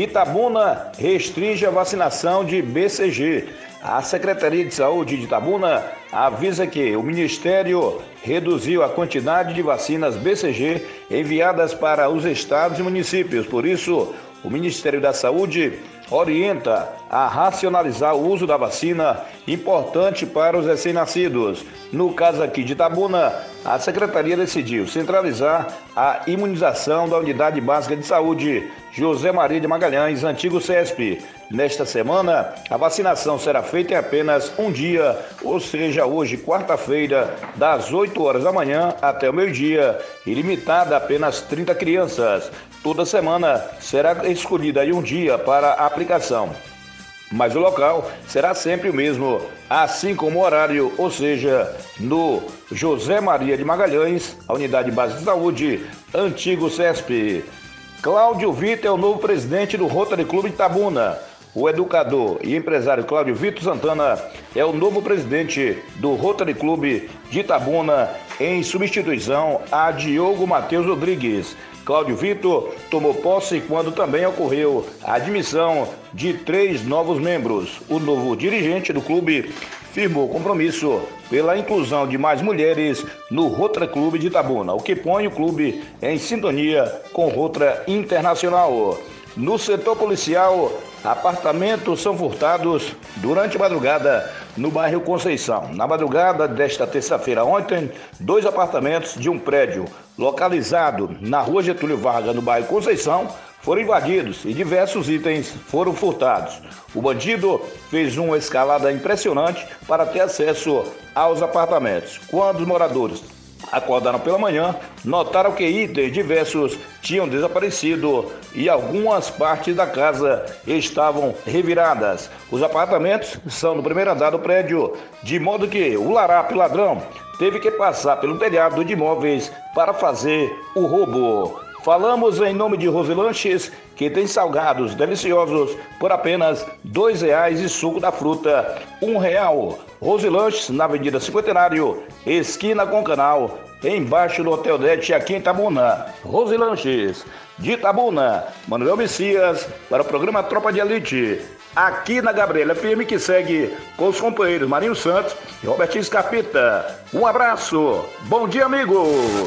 Itabuna restringe a vacinação de B C G. A Secretaria de Saúde de Itabuna avisa que o Ministério reduziu a quantidade de vacinas B C G enviadas para os estados e municípios. Por isso, o Ministério da Saúde orienta a racionalizar o uso da vacina, importante para os recém-nascidos. No caso aqui de Itabuna, a Secretaria decidiu centralizar a imunização da Unidade Básica de Saúde José Maria de Magalhães, antigo C E S P. Nesta semana, a vacinação será feita em apenas um dia, ou seja, hoje, quarta-feira, das oito horas da manhã até o meio-dia, e limitada a apenas trinta crianças. Toda semana será escolhida aí um dia para a aplicação, mas o local será sempre o mesmo, assim como o horário, ou seja, no José Maria de Magalhães, a Unidade Básica de Saúde, antigo C E S P. Cláudio Vitor é o novo presidente do Rotary Clube de Itabuna. O educador e empresário Cláudio Vitor Santana é o novo presidente do Rotary Clube de Itabuna, em substituição a Diogo Matheus Rodrigues. Cláudio Vitor tomou posse quando também ocorreu a admissão de três novos membros. O novo dirigente do clube firmou compromisso pela inclusão de mais mulheres no Rotary Clube de Itabuna, o que põe o clube em sintonia com o Rotary Internacional. No setor policial, apartamentos são furtados durante a madrugada no bairro Conceição. Na madrugada desta terça-feira ontem, dois apartamentos de um prédio localizado na rua Getúlio Vargas, no bairro Conceição, foram invadidos e diversos itens foram furtados. O bandido fez uma escalada impressionante para ter acesso aos apartamentos. Quando os moradores acordaram pela manhã, notaram que itens diversos tinham desaparecido e algumas partes da casa estavam reviradas. Os apartamentos são no primeiro andar do prédio, de modo que o larápio ladrão teve que passar pelo telhado de imóveis para fazer o roubo. Falamos em nome de Rosilanches, que tem salgados deliciosos por apenas dois reais e suco da fruta um real. Rosilanches, na Avenida Cinquentenário, esquina com canal, embaixo do Hotel Dete, aqui em Itabuna. Rosilanches, de Itabuna, Manuel Messias, para o programa Tropa de Elite, aqui na Gabriela F M, que segue com os companheiros Marinho Santos e Robertinho Scarpita. Um abraço, bom dia, amigo!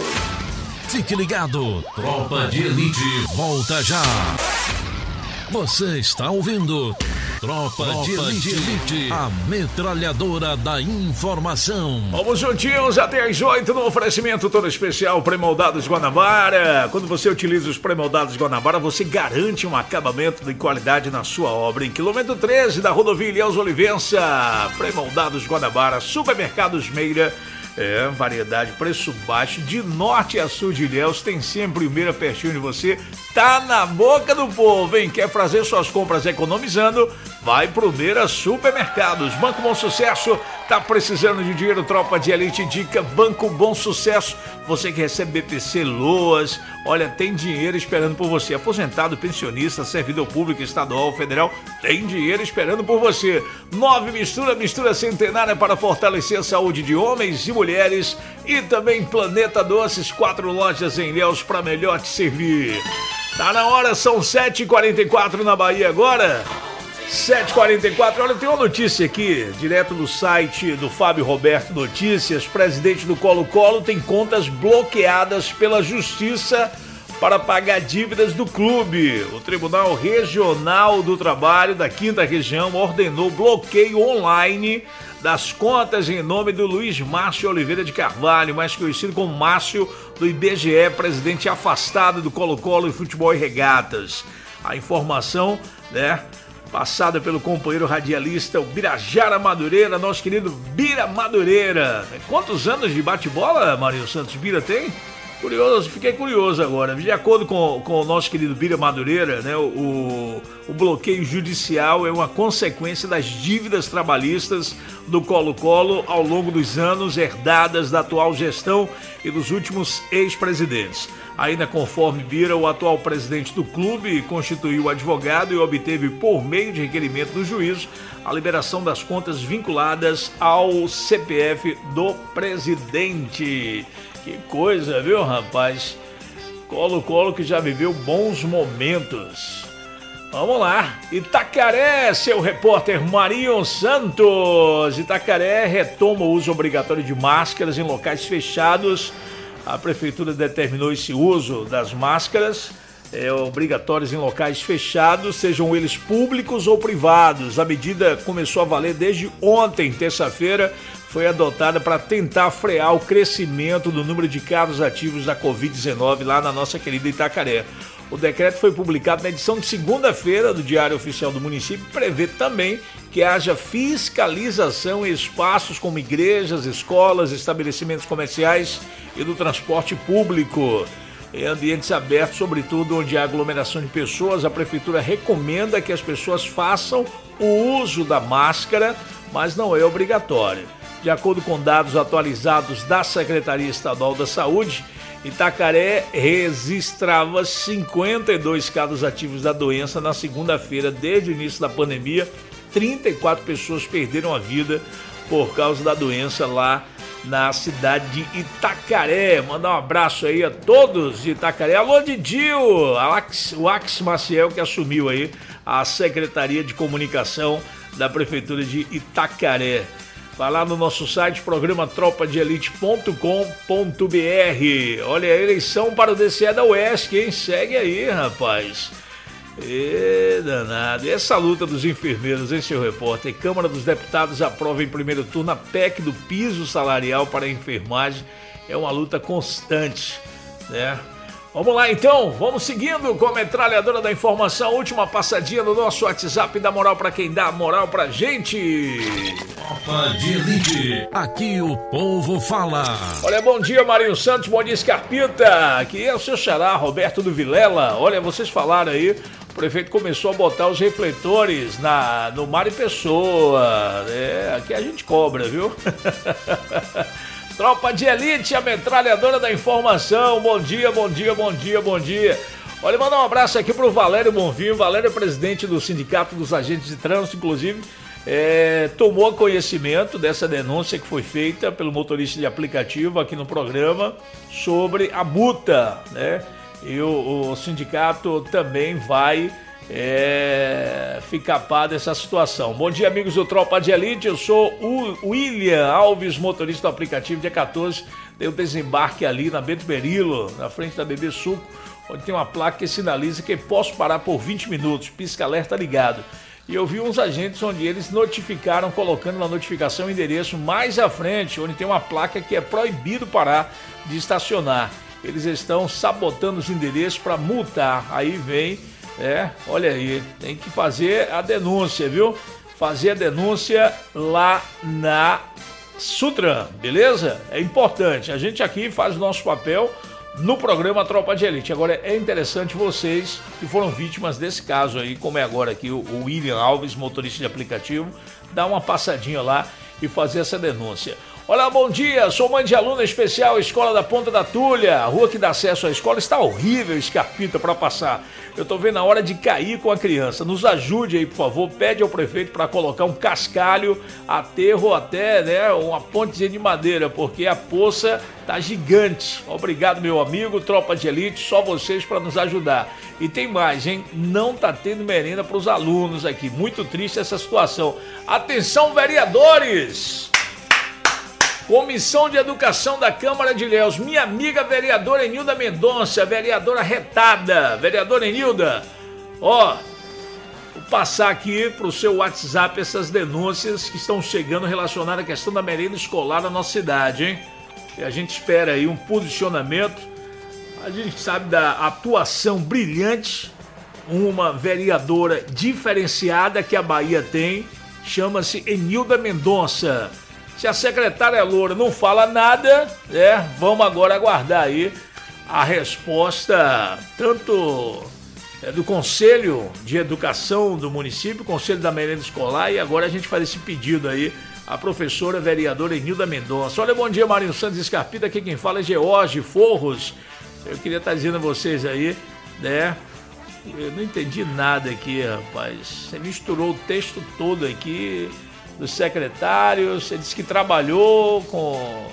Fique ligado, Tropa de Elite volta já. Você está ouvindo Tropa, Tropa de, Elite, de Elite, a metralhadora da informação. Vamos juntinhos até às oito no oferecimento todo especial Pré-Moldados Guanabara. Quando você utiliza os Pré-Moldados Guanabara, você garante um acabamento de qualidade na sua obra. Em quilômetro treze da rodovia Ilhéus Olivença, Pré-Moldados Guanabara, Supermercados Meira, É, variedade, preço baixo, de norte a sul de Ilhéus, tem sempre o Meira pertinho de você, tá na boca do povo, hein? Quer fazer suas compras economizando? Vai pro Meira Supermercados. Banco Bom Sucesso, tá precisando de dinheiro? Tropa de Elite indica Banco Bom Sucesso. Você que recebe B P C, Loas, olha, tem dinheiro esperando por você. Aposentado, pensionista, servidor público, estadual, federal, tem dinheiro esperando por você. Nove Mistura, mistura centenária para fortalecer a saúde de homens e mulheres. E também Planeta Doces, quatro lojas em Ilhéus para melhor te servir. Tá na hora, são sete e quarenta e quatro na Bahia agora. sete e quarenta e quatro, olha, tem uma notícia aqui, direto do site do Fábio Roberto Notícias. Presidente do Colo-Colo tem contas bloqueadas pela Justiça para pagar dívidas do clube. O Tribunal Regional do Trabalho da quinta Região ordenou bloqueio online das contas em nome do Luiz Márcio Oliveira de Carvalho, mais conhecido como Márcio, do I B G E, presidente afastado do Colo-Colo e Futebol e Regatas. A informação, né, passada pelo companheiro radialista, o Birajara Madureira, nosso querido Bira Madureira. Quantos anos de bate-bola, Marinho Santos, Bira tem? Curioso, fiquei curioso agora. De acordo com, com o nosso querido Bira Madureira, né, o, o bloqueio judicial é uma consequência das dívidas trabalhistas do Colo-Colo ao longo dos anos, herdadas da atual gestão e dos últimos ex-presidentes. Ainda conforme Bira, o atual presidente do clube constituiu advogado e obteve, por meio de requerimento do juízo, a liberação das contas vinculadas ao C P F do presidente. Que coisa, viu, rapaz? Colo-Colo que já viveu bons momentos. Vamos lá. Itacaré, seu repórter Marinho Santos. Itacaré retoma o uso obrigatório de máscaras em locais fechados. A prefeitura determinou esse uso das máscaras é, obrigatórios em locais fechados, sejam eles públicos ou privados. A medida começou a valer desde ontem, terça-feira. Foi adotada para tentar frear o crescimento do número de casos ativos da covid dezenove lá na nossa querida Itacaré. O decreto foi publicado na edição de segunda-feira do Diário Oficial do município e prevê também que haja fiscalização em espaços como igrejas, escolas, estabelecimentos comerciais e do transporte público. Em ambientes abertos, sobretudo onde há aglomeração de pessoas, a prefeitura recomenda que as pessoas façam o uso da máscara, mas não é obrigatório. De acordo com dados atualizados da Secretaria Estadual da Saúde, Itacaré registrava cinquenta e dois casos ativos da doença na segunda-feira. Desde o início da pandemia, trinta e quatro pessoas perderam a vida por causa da doença lá na cidade de Itacaré. Mandar um abraço aí a todos de Itacaré. Alô, Didil, o Ax Maciel, que assumiu aí a Secretaria de Comunicação da Prefeitura de Itacaré. Vai lá no nosso site, programa tropa de elite ponto com ponto b r. Olha a eleição para o D C E da U E S C, hein? Segue aí, rapaz. E danado. E essa luta dos enfermeiros, hein, seu repórter? Câmara dos Deputados aprova em primeiro turno a P E C do piso salarial para a enfermagem. É uma luta constante, né? Vamos lá então, vamos seguindo com a metralhadora da informação, última passadinha no nosso WhatsApp, dá moral pra quem dá moral pra gente. Tropa de Elite, aqui o povo fala. Olha, bom dia Marinho Santos, bom dia Scarpita, aqui é o seu xará, Roberto do Vilela. Olha, vocês falaram aí, o prefeito começou a botar os refletores na, no Mário Pessoa, é, aqui a gente cobra, viu? Tropa de Elite, a metralhadora da informação. Bom dia, bom dia, bom dia, bom dia. Olha, mandar um abraço aqui pro Valério Bonvinho. Valério é presidente do Sindicato dos Agentes de Trânsito, inclusive, é, tomou conhecimento dessa denúncia que foi feita pelo motorista de aplicativo aqui no programa sobre a multa, né? E o, o sindicato também vai É, ficar par dessa situação. Bom dia, amigos do Tropa de Elite. Eu sou o William Alves, motorista do aplicativo. Dia quatorze, dei o desembarque ali na Bento Berilo, na frente da Bebê Suco, onde tem uma placa que sinaliza que posso parar por vinte minutos. Pisca-alerta ligado. E eu vi uns agentes onde eles notificaram, colocando na notificação o endereço mais à frente, onde tem uma placa que é proibido parar de estacionar. Eles estão sabotando os endereços para multar. Aí vem. É, olha aí, tem que fazer a denúncia, viu? Fazer a denúncia lá na Sutran, beleza? É importante. A gente aqui faz o nosso papel no programa Tropa de Elite. Agora, é interessante vocês que foram vítimas desse caso aí, como é agora aqui o William Alves, motorista de aplicativo, dar uma passadinha lá e fazer essa denúncia. Olá, bom dia, sou mãe de aluna especial, Escola da Ponta da Tulha. A rua que dá acesso à escola está horrível, Scarpita, para passar. Eu tô vendo a hora de cair com a criança. Nos ajude aí, por favor. Pede ao prefeito para colocar um cascalho, aterro até, né, uma pontezinha de madeira, porque a poça tá gigante. Obrigado, meu amigo, Tropa de Elite, só vocês para nos ajudar. E tem mais, hein? Não tá tendo merenda para os alunos aqui. Muito triste essa situação. Atenção, vereadores! Comissão de Educação da Câmara de Ilhéus, minha amiga vereadora Enilda Mendonça, vereadora retada, vereadora Enilda, ó, vou passar aqui para o seu WhatsApp essas denúncias que estão chegando relacionadas à questão da merenda escolar na nossa cidade, hein? E a gente espera aí um posicionamento, a gente sabe da atuação brilhante, uma vereadora diferenciada que a Bahia tem, chama-se Enilda Mendonça. Se a secretária Loura não fala nada, né, vamos agora aguardar aí a resposta tanto é, do Conselho de Educação do município, Conselho da Merenda Escolar, e agora a gente faz esse pedido aí à professora vereadora Enilda Mendonça. Olha, bom dia, Marinho Santos e Scarpita, aqui quem fala é George Forros. Eu queria estar dizendo a vocês aí, né, eu não entendi nada aqui, rapaz. Você misturou o texto todo aqui do secretário, você disse que trabalhou com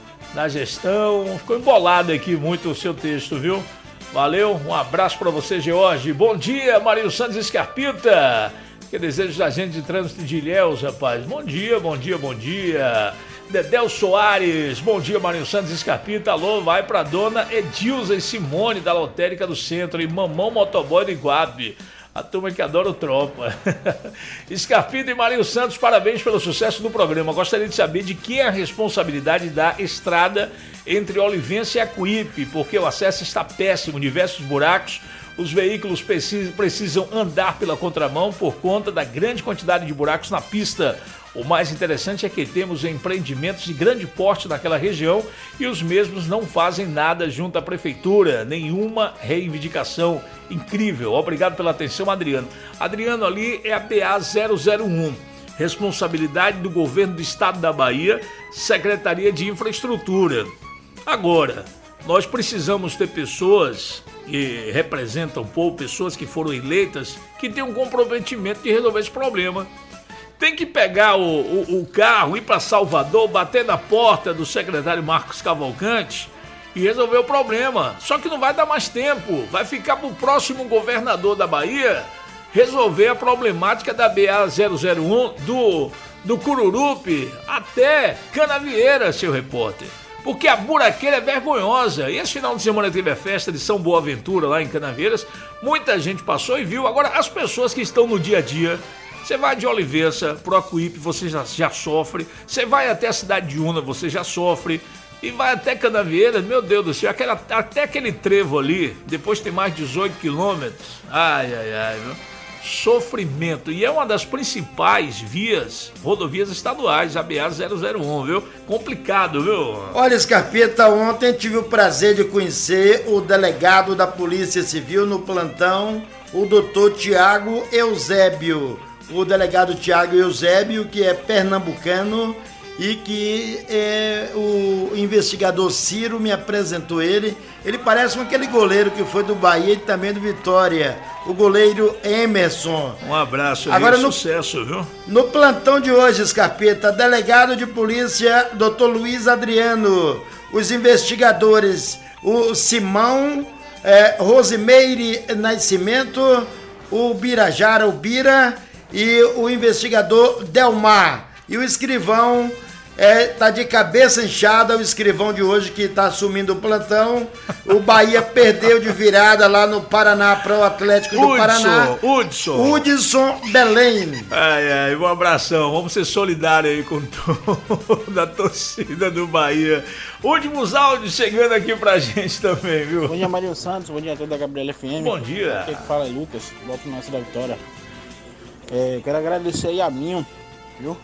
na gestão, ficou embolado aqui muito o seu texto, viu? Valeu, um abraço para você, George. Bom dia, Marinho Santos e Scarpita. Que desejo da gente de trânsito de Ilhéus, rapaz. Bom dia, bom dia, bom dia. Dedéu Soares, bom dia, Marinho Santos e Scarpita. Alô, vai pra dona Edilza e Simone da Lotérica do Centro e Mamão Motoboy do Iguape. A turma que adora o Tropa. Scarpita e Marinho Santos, parabéns pelo sucesso do programa. Gostaria de saber de quem é a responsabilidade da estrada entre Olivença e Acuípe, porque o acesso está péssimo, diversos buracos. Os veículos precisam andar pela contramão por conta da grande quantidade de buracos na pista. O mais interessante é que temos empreendimentos de grande porte naquela região e os mesmos não fazem nada junto à prefeitura, nenhuma reivindicação. Incrível, obrigado pela atenção, Adriano. Adriano, ali é a B A zero zero um, responsabilidade do governo do estado da Bahia, Secretaria de Infraestrutura. Agora, nós precisamos ter pessoas que representam um pouco, pessoas que foram eleitas, que têm um comprometimento de resolver esse problema. Tem que pegar o, o, o carro, ir para Salvador, bater na porta do secretário Marcos Cavalcante e resolver o problema. Só que não vai dar mais tempo, vai ficar para o próximo governador da Bahia resolver a problemática da B A zero zero um do, do Cururupe até Canavieira, seu repórter. Porque a buraqueira é vergonhosa. E esse final de semana teve a festa de São Boaventura lá em Canavieiras, muita gente passou e viu. Agora, as pessoas que estão no dia a dia, você vai de Olivença pro Acuípe, você já, já sofre. Você vai até a cidade de Una, você já sofre. E vai até Canavieiras, meu Deus do céu, aquela, até aquele trevo ali, depois tem mais dezoito quilômetros. Ai, ai, ai, viu? Sofrimento. E é uma das principais vias, rodovias estaduais, a B A zero zero um, viu? Complicado, viu? Olha, Scarpita, ontem tive o prazer de conhecer o delegado da Polícia Civil no plantão, o doutor Tiago Eusébio. O delegado Tiago Eusébio, que é pernambucano e que é, o investigador Ciro me apresentou ele. Ele parece com aquele goleiro que foi do Bahia e também do Vitória, o goleiro Emerson. Um abraço aí, agora, no, sucesso, viu? No plantão de hoje, Scarpita, delegado de polícia, doutor Luiz Adriano, os investigadores, o Simão, é, Rosimeire Nascimento, o Birajara, o Bira, e o investigador Delmar. E o escrivão é, tá de cabeça inchada, o escrivão de hoje que tá assumindo o plantão. O Bahia perdeu de virada lá no Paraná para o Atlético do Hudson, Paraná. Hudson. Hudson Belém. Ai, ai, um abração. Vamos ser solidários aí com toda a torcida do Bahia. Últimos áudios chegando aqui pra gente também, viu? Bom dia, Marinho Santos. Bom dia a toda a Gabriela F M. Bom dia. Aqui que fala é Lucas, volta nossa da Vitória. É, quero agradecer aí a Minho, viu?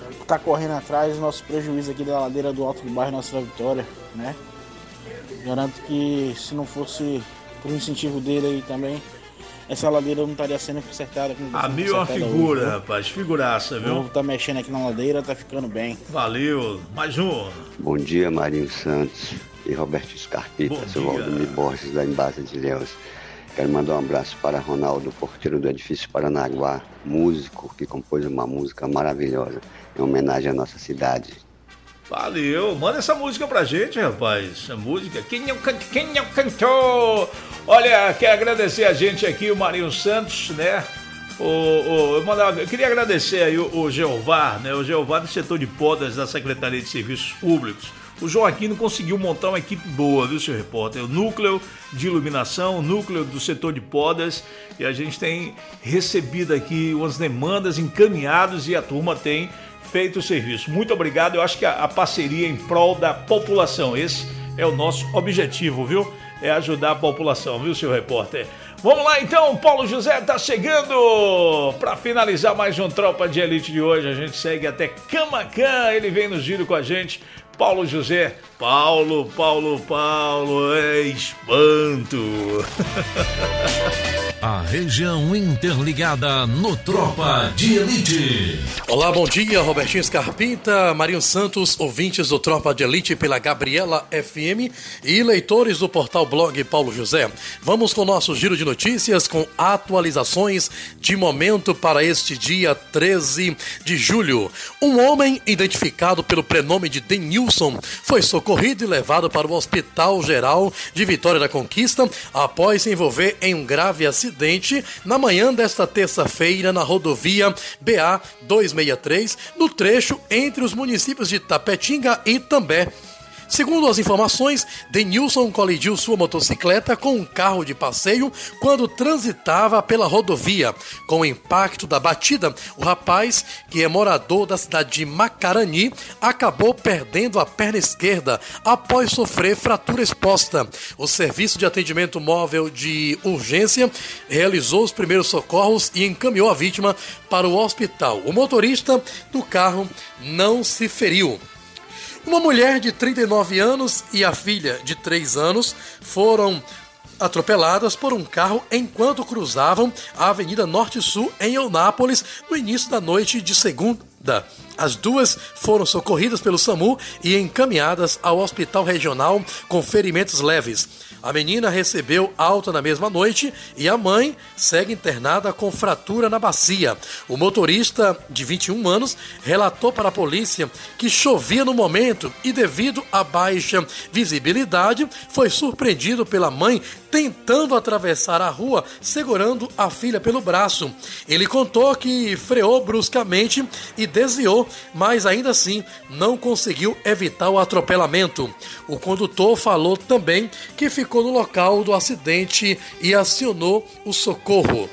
tá correndo atrás do nosso prejuízo aqui da ladeira do Alto do Bairro Nossa Vitória, né? Garanto que se não fosse por incentivo dele aí também, essa ladeira não estaria sendo consertada. A mil é uma figura, hoje, rapaz, figuraça, viu? O povo tá mexendo aqui na ladeira, tá ficando bem. Valeu, mais um. Bom dia, Marinho Santos e Roberto Scarpita, seu Valdemir Borges da Embasa de Ilhéus. Quero mandar um abraço para Ronaldo, porteiro do Edifício Paranaguá, músico que compôs uma música maravilhosa em homenagem à nossa cidade. Valeu, manda essa música pra gente, rapaz. Essa música, quem é o, can... quem é o cantor? Olha, quero agradecer a gente aqui, o Marinho Santos, né? O, o, eu, mandava, eu queria agradecer aí o, o Jeová, né? O Jeová do setor de podas da Secretaria de Serviços Públicos. O Joaquim não conseguiu montar uma equipe boa, viu, seu repórter? O núcleo de iluminação, o núcleo do setor de podas, e a gente tem recebido aqui umas demandas encaminhadas e a turma tem feito o serviço. Muito obrigado, eu acho que a, a parceria em prol da população, esse é o nosso objetivo, viu? É ajudar a população, viu, seu repórter? Vamos lá então, Paulo José tá chegando para finalizar mais um Tropa de Elite de hoje. A gente segue até Camaquã, ele vem no giro com a gente. Paulo José, Paulo, Paulo, Paulo, é espanto. A região interligada no Tropa de Elite. Olá, bom dia, Robertinho Scarpinta, Marinho Santos, ouvintes do Tropa de Elite pela Gabriela F M e leitores do portal blog Paulo José. Vamos com o nosso giro de notícias com atualizações de momento para este dia treze de julho. Um homem identificado pelo prenome de Denilson foi socorrido e levado para o Hospital Geral de Vitória da Conquista após se envolver em um grave acidente na manhã desta terça-feira na rodovia B A duzentos e sessenta e três, no trecho entre os municípios de Tapetinga e També. Segundo as informações, Denilson colidiu sua motocicleta com um carro de passeio quando transitava pela rodovia. Com o impacto da batida, o rapaz, que é morador da cidade de Macarani, acabou perdendo a perna esquerda após sofrer fratura exposta. O Serviço de Atendimento Móvel de Urgência realizou os primeiros socorros e encaminhou a vítima para o hospital. O motorista do carro não se feriu. Uma mulher de trinta e nove anos e a filha de três anos foram atropeladas por um carro enquanto cruzavam a Avenida Norte-Sul em Eunápolis no início da noite de segunda. As duas foram socorridas pelo SAMU e encaminhadas ao Hospital Regional com ferimentos leves. A menina recebeu alta na mesma noite e a mãe segue internada com fratura na bacia. O motorista, de vinte e um anos, relatou para a polícia que chovia no momento e, devido à baixa visibilidade, foi surpreendido pela mãe tentando atravessar a rua segurando a filha pelo braço. Ele contou que freou bruscamente e desviou, mas ainda assim não conseguiu evitar o atropelamento. O condutor falou também que ficou no local do acidente e acionou o socorro.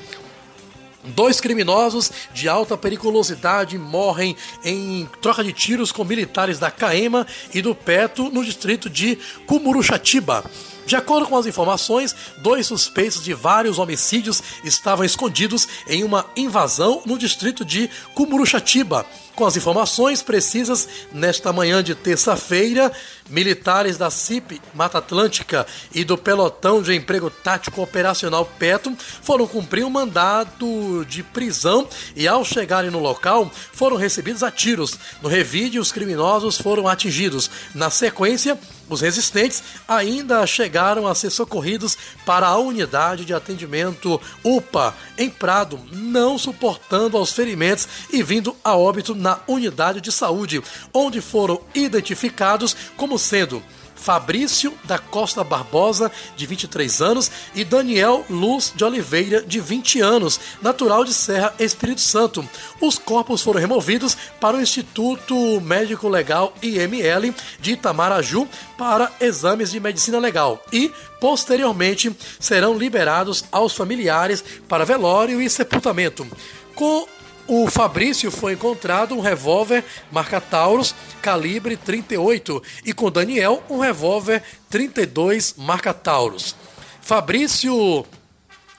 Dois criminosos de alta periculosidade morrem em troca de tiros com militares da CAEMA e do PETO no distrito de Cumuruxatiba. De acordo com as informações, dois suspeitos de vários homicídios estavam escondidos em uma invasão no distrito de Cumuruxatiba. Com as informações precisas, nesta manhã de terça-feira, militares da C I P Mata Atlântica e do Pelotão de Emprego Tático Operacional PETO foram cumprir um mandado de prisão e, ao chegarem no local, foram recebidos a tiros. No revide, os criminosos foram atingidos. Na sequência, os resistentes ainda chegaram a ser socorridos para a unidade de atendimento U P A em Prado, não suportando aos ferimentos e vindo a óbito na unidade de saúde, onde foram identificados como sendo Fabrício da Costa Barbosa, de vinte e três anos, e Daniel Luz de Oliveira, de vinte anos, natural de Serra, Espírito Santo. Os corpos foram removidos para o Instituto Médico Legal I M L de Itamaraju para exames de medicina legal e, posteriormente, serão liberados aos familiares para velório e sepultamento. Com o Fabrício foi encontrado um revólver marca Taurus, calibre trinta e oito, e com Daniel um revólver trinta e dois marca Taurus. Fabrício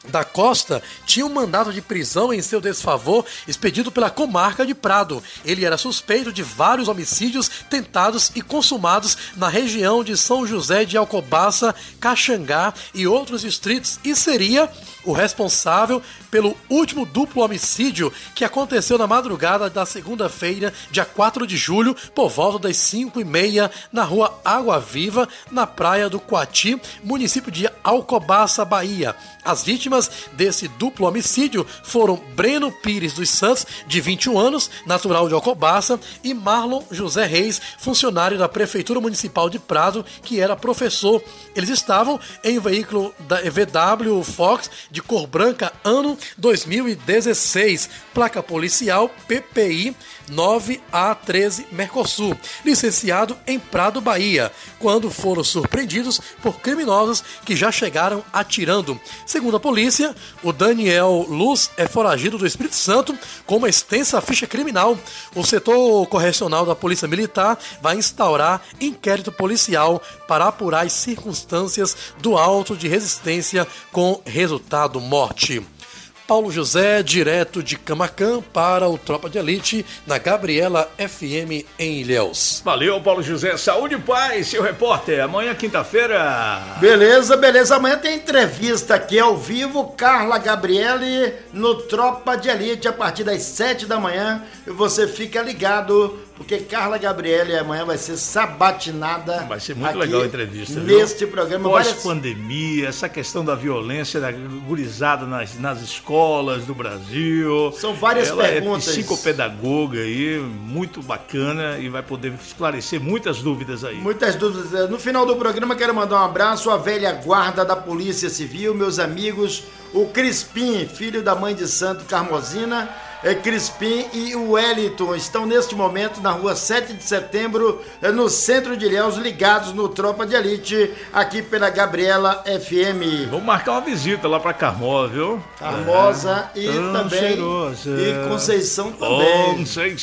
da Costa tinha um mandado de prisão em seu desfavor expedido pela comarca de Prado. Ele era suspeito de vários homicídios tentados e consumados na região de São José de Alcobaça, Caxangá e outros distritos e seria o responsável pelo último duplo homicídio que aconteceu na madrugada da segunda-feira, dia quatro de julho, por volta das cinco e meia, na rua Água Viva, na praia do Coati, município de Alcobaça, Bahia. As vítimas desse duplo homicídio foram Breno Pires dos Santos, de vinte e um anos, natural de Alcobaça, e Marlon José Reis, funcionário da Prefeitura Municipal de Prado, que era professor. Eles estavam em um veículo da V W Fox de cor branca, ano dois mil e dezesseis, placa policial P P I nove A treze Mercosul, licenciado em Prado, Bahia, quando foram surpreendidos por criminosos que já chegaram atirando. Segundo a polícia, o Daniel Luz é foragido do Espírito Santo com uma extensa ficha criminal. O setor correcional da Polícia Militar vai instaurar inquérito policial para apurar as circunstâncias do auto de resistência com resultado morte. Paulo José, direto de Camaquã para o Tropa de Elite, na Gabriela F M em Ilhéus. Valeu, Paulo José. Saúde e paz, seu repórter. Amanhã, quinta-feira. Beleza, beleza. Amanhã tem entrevista aqui ao vivo. Carla Gabriele no Tropa de Elite a partir das sete da manhã. E você fica ligado, porque Carla Gabriele amanhã vai ser sabatinada. Vai ser muito legal a entrevista. Neste viu? programa. Pós-pandemia, várias... essa questão da violência da gurizada nas, nas escolas do Brasil. São várias Ela perguntas. É psicopedagoga aí, muito bacana e vai poder esclarecer muitas dúvidas aí. Muitas dúvidas. No final do programa quero mandar um abraço à velha guarda da Polícia Civil, meus amigos, o Crispim, filho da mãe de santo Carmosina. É, Crispim e o Wellington estão neste momento na rua sete de setembro, no centro de Ilhéus, ligados no Tropa de Elite, aqui pela Gabriela F M. Vamos marcar uma visita lá pra Carmosa, viu? Carmosa é. e Tão também cheirosa. e Conceição também.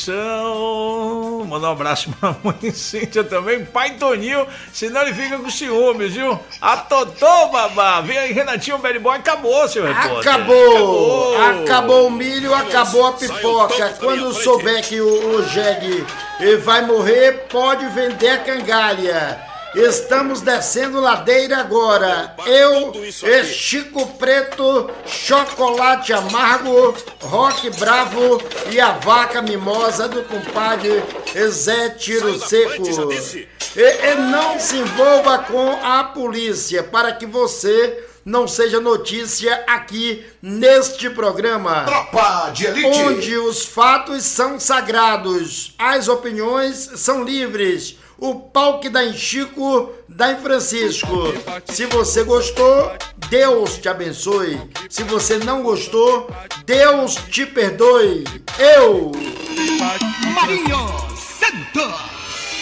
Conceição. Mandar um abraço pra mãe Cíntia também, pai Toninho, senão ele fica com ciúmes, viu? A Totô, babá. Vem aí, Renatinho, Bad Boy, acabou, seu repórter. Acabou. Acabou, acabou o milho, acabou a pipoca. Quando souber que o, o Jeg vai morrer, pode vender a cangalha. Estamos descendo ladeira agora. Eu, Chico Preto, Chocolate Amargo, Rock Bravo e a Vaca Mimosa do compadre Zé Tiro Seco. E, e não se envolva com a polícia para que você não seja notícia aqui neste programa. Tropa de Elite. Onde os fatos são sagrados, as opiniões são livres. O pau que dá em Chico, dá em Francisco. Se você gostou, Deus te abençoe. Se você não gostou, Deus te perdoe. Eu, Marinho Santos.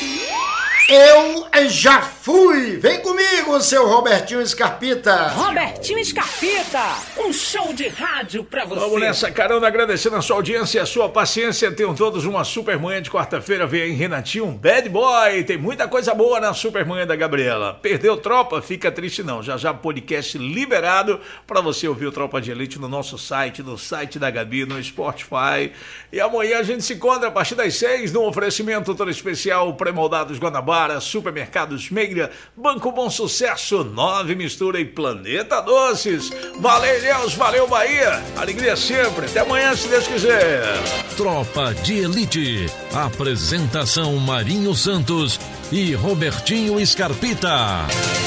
Eu já fui! Vem comigo, seu Robertinho Scarpita! Robertinho Scarpita, um show de rádio pra você! Vamos nessa carona, agradecendo a sua audiência e a sua paciência. Tenham todos uma super manhã de quarta-feira. Vem aí Renatinho, Bad Boy. Tem muita coisa boa na super manhã da Gabriela. Perdeu Tropa? Fica triste não. Já já podcast liberado pra você ouvir o Tropa de Elite no nosso site, no site da Gabi, no Spotify. E amanhã a gente se encontra a partir das seis no oferecimento todo especial Pré-Moldados Guanabara, Supermercados Meira, Banco Bom Sucesso, Nove Mistura e Planeta Doces. Valeu, Deus, valeu, Bahia. Alegria sempre. Até amanhã, se Deus quiser. Tropa de Elite. Apresentação Marinho Santos e Robertinho Scarpita.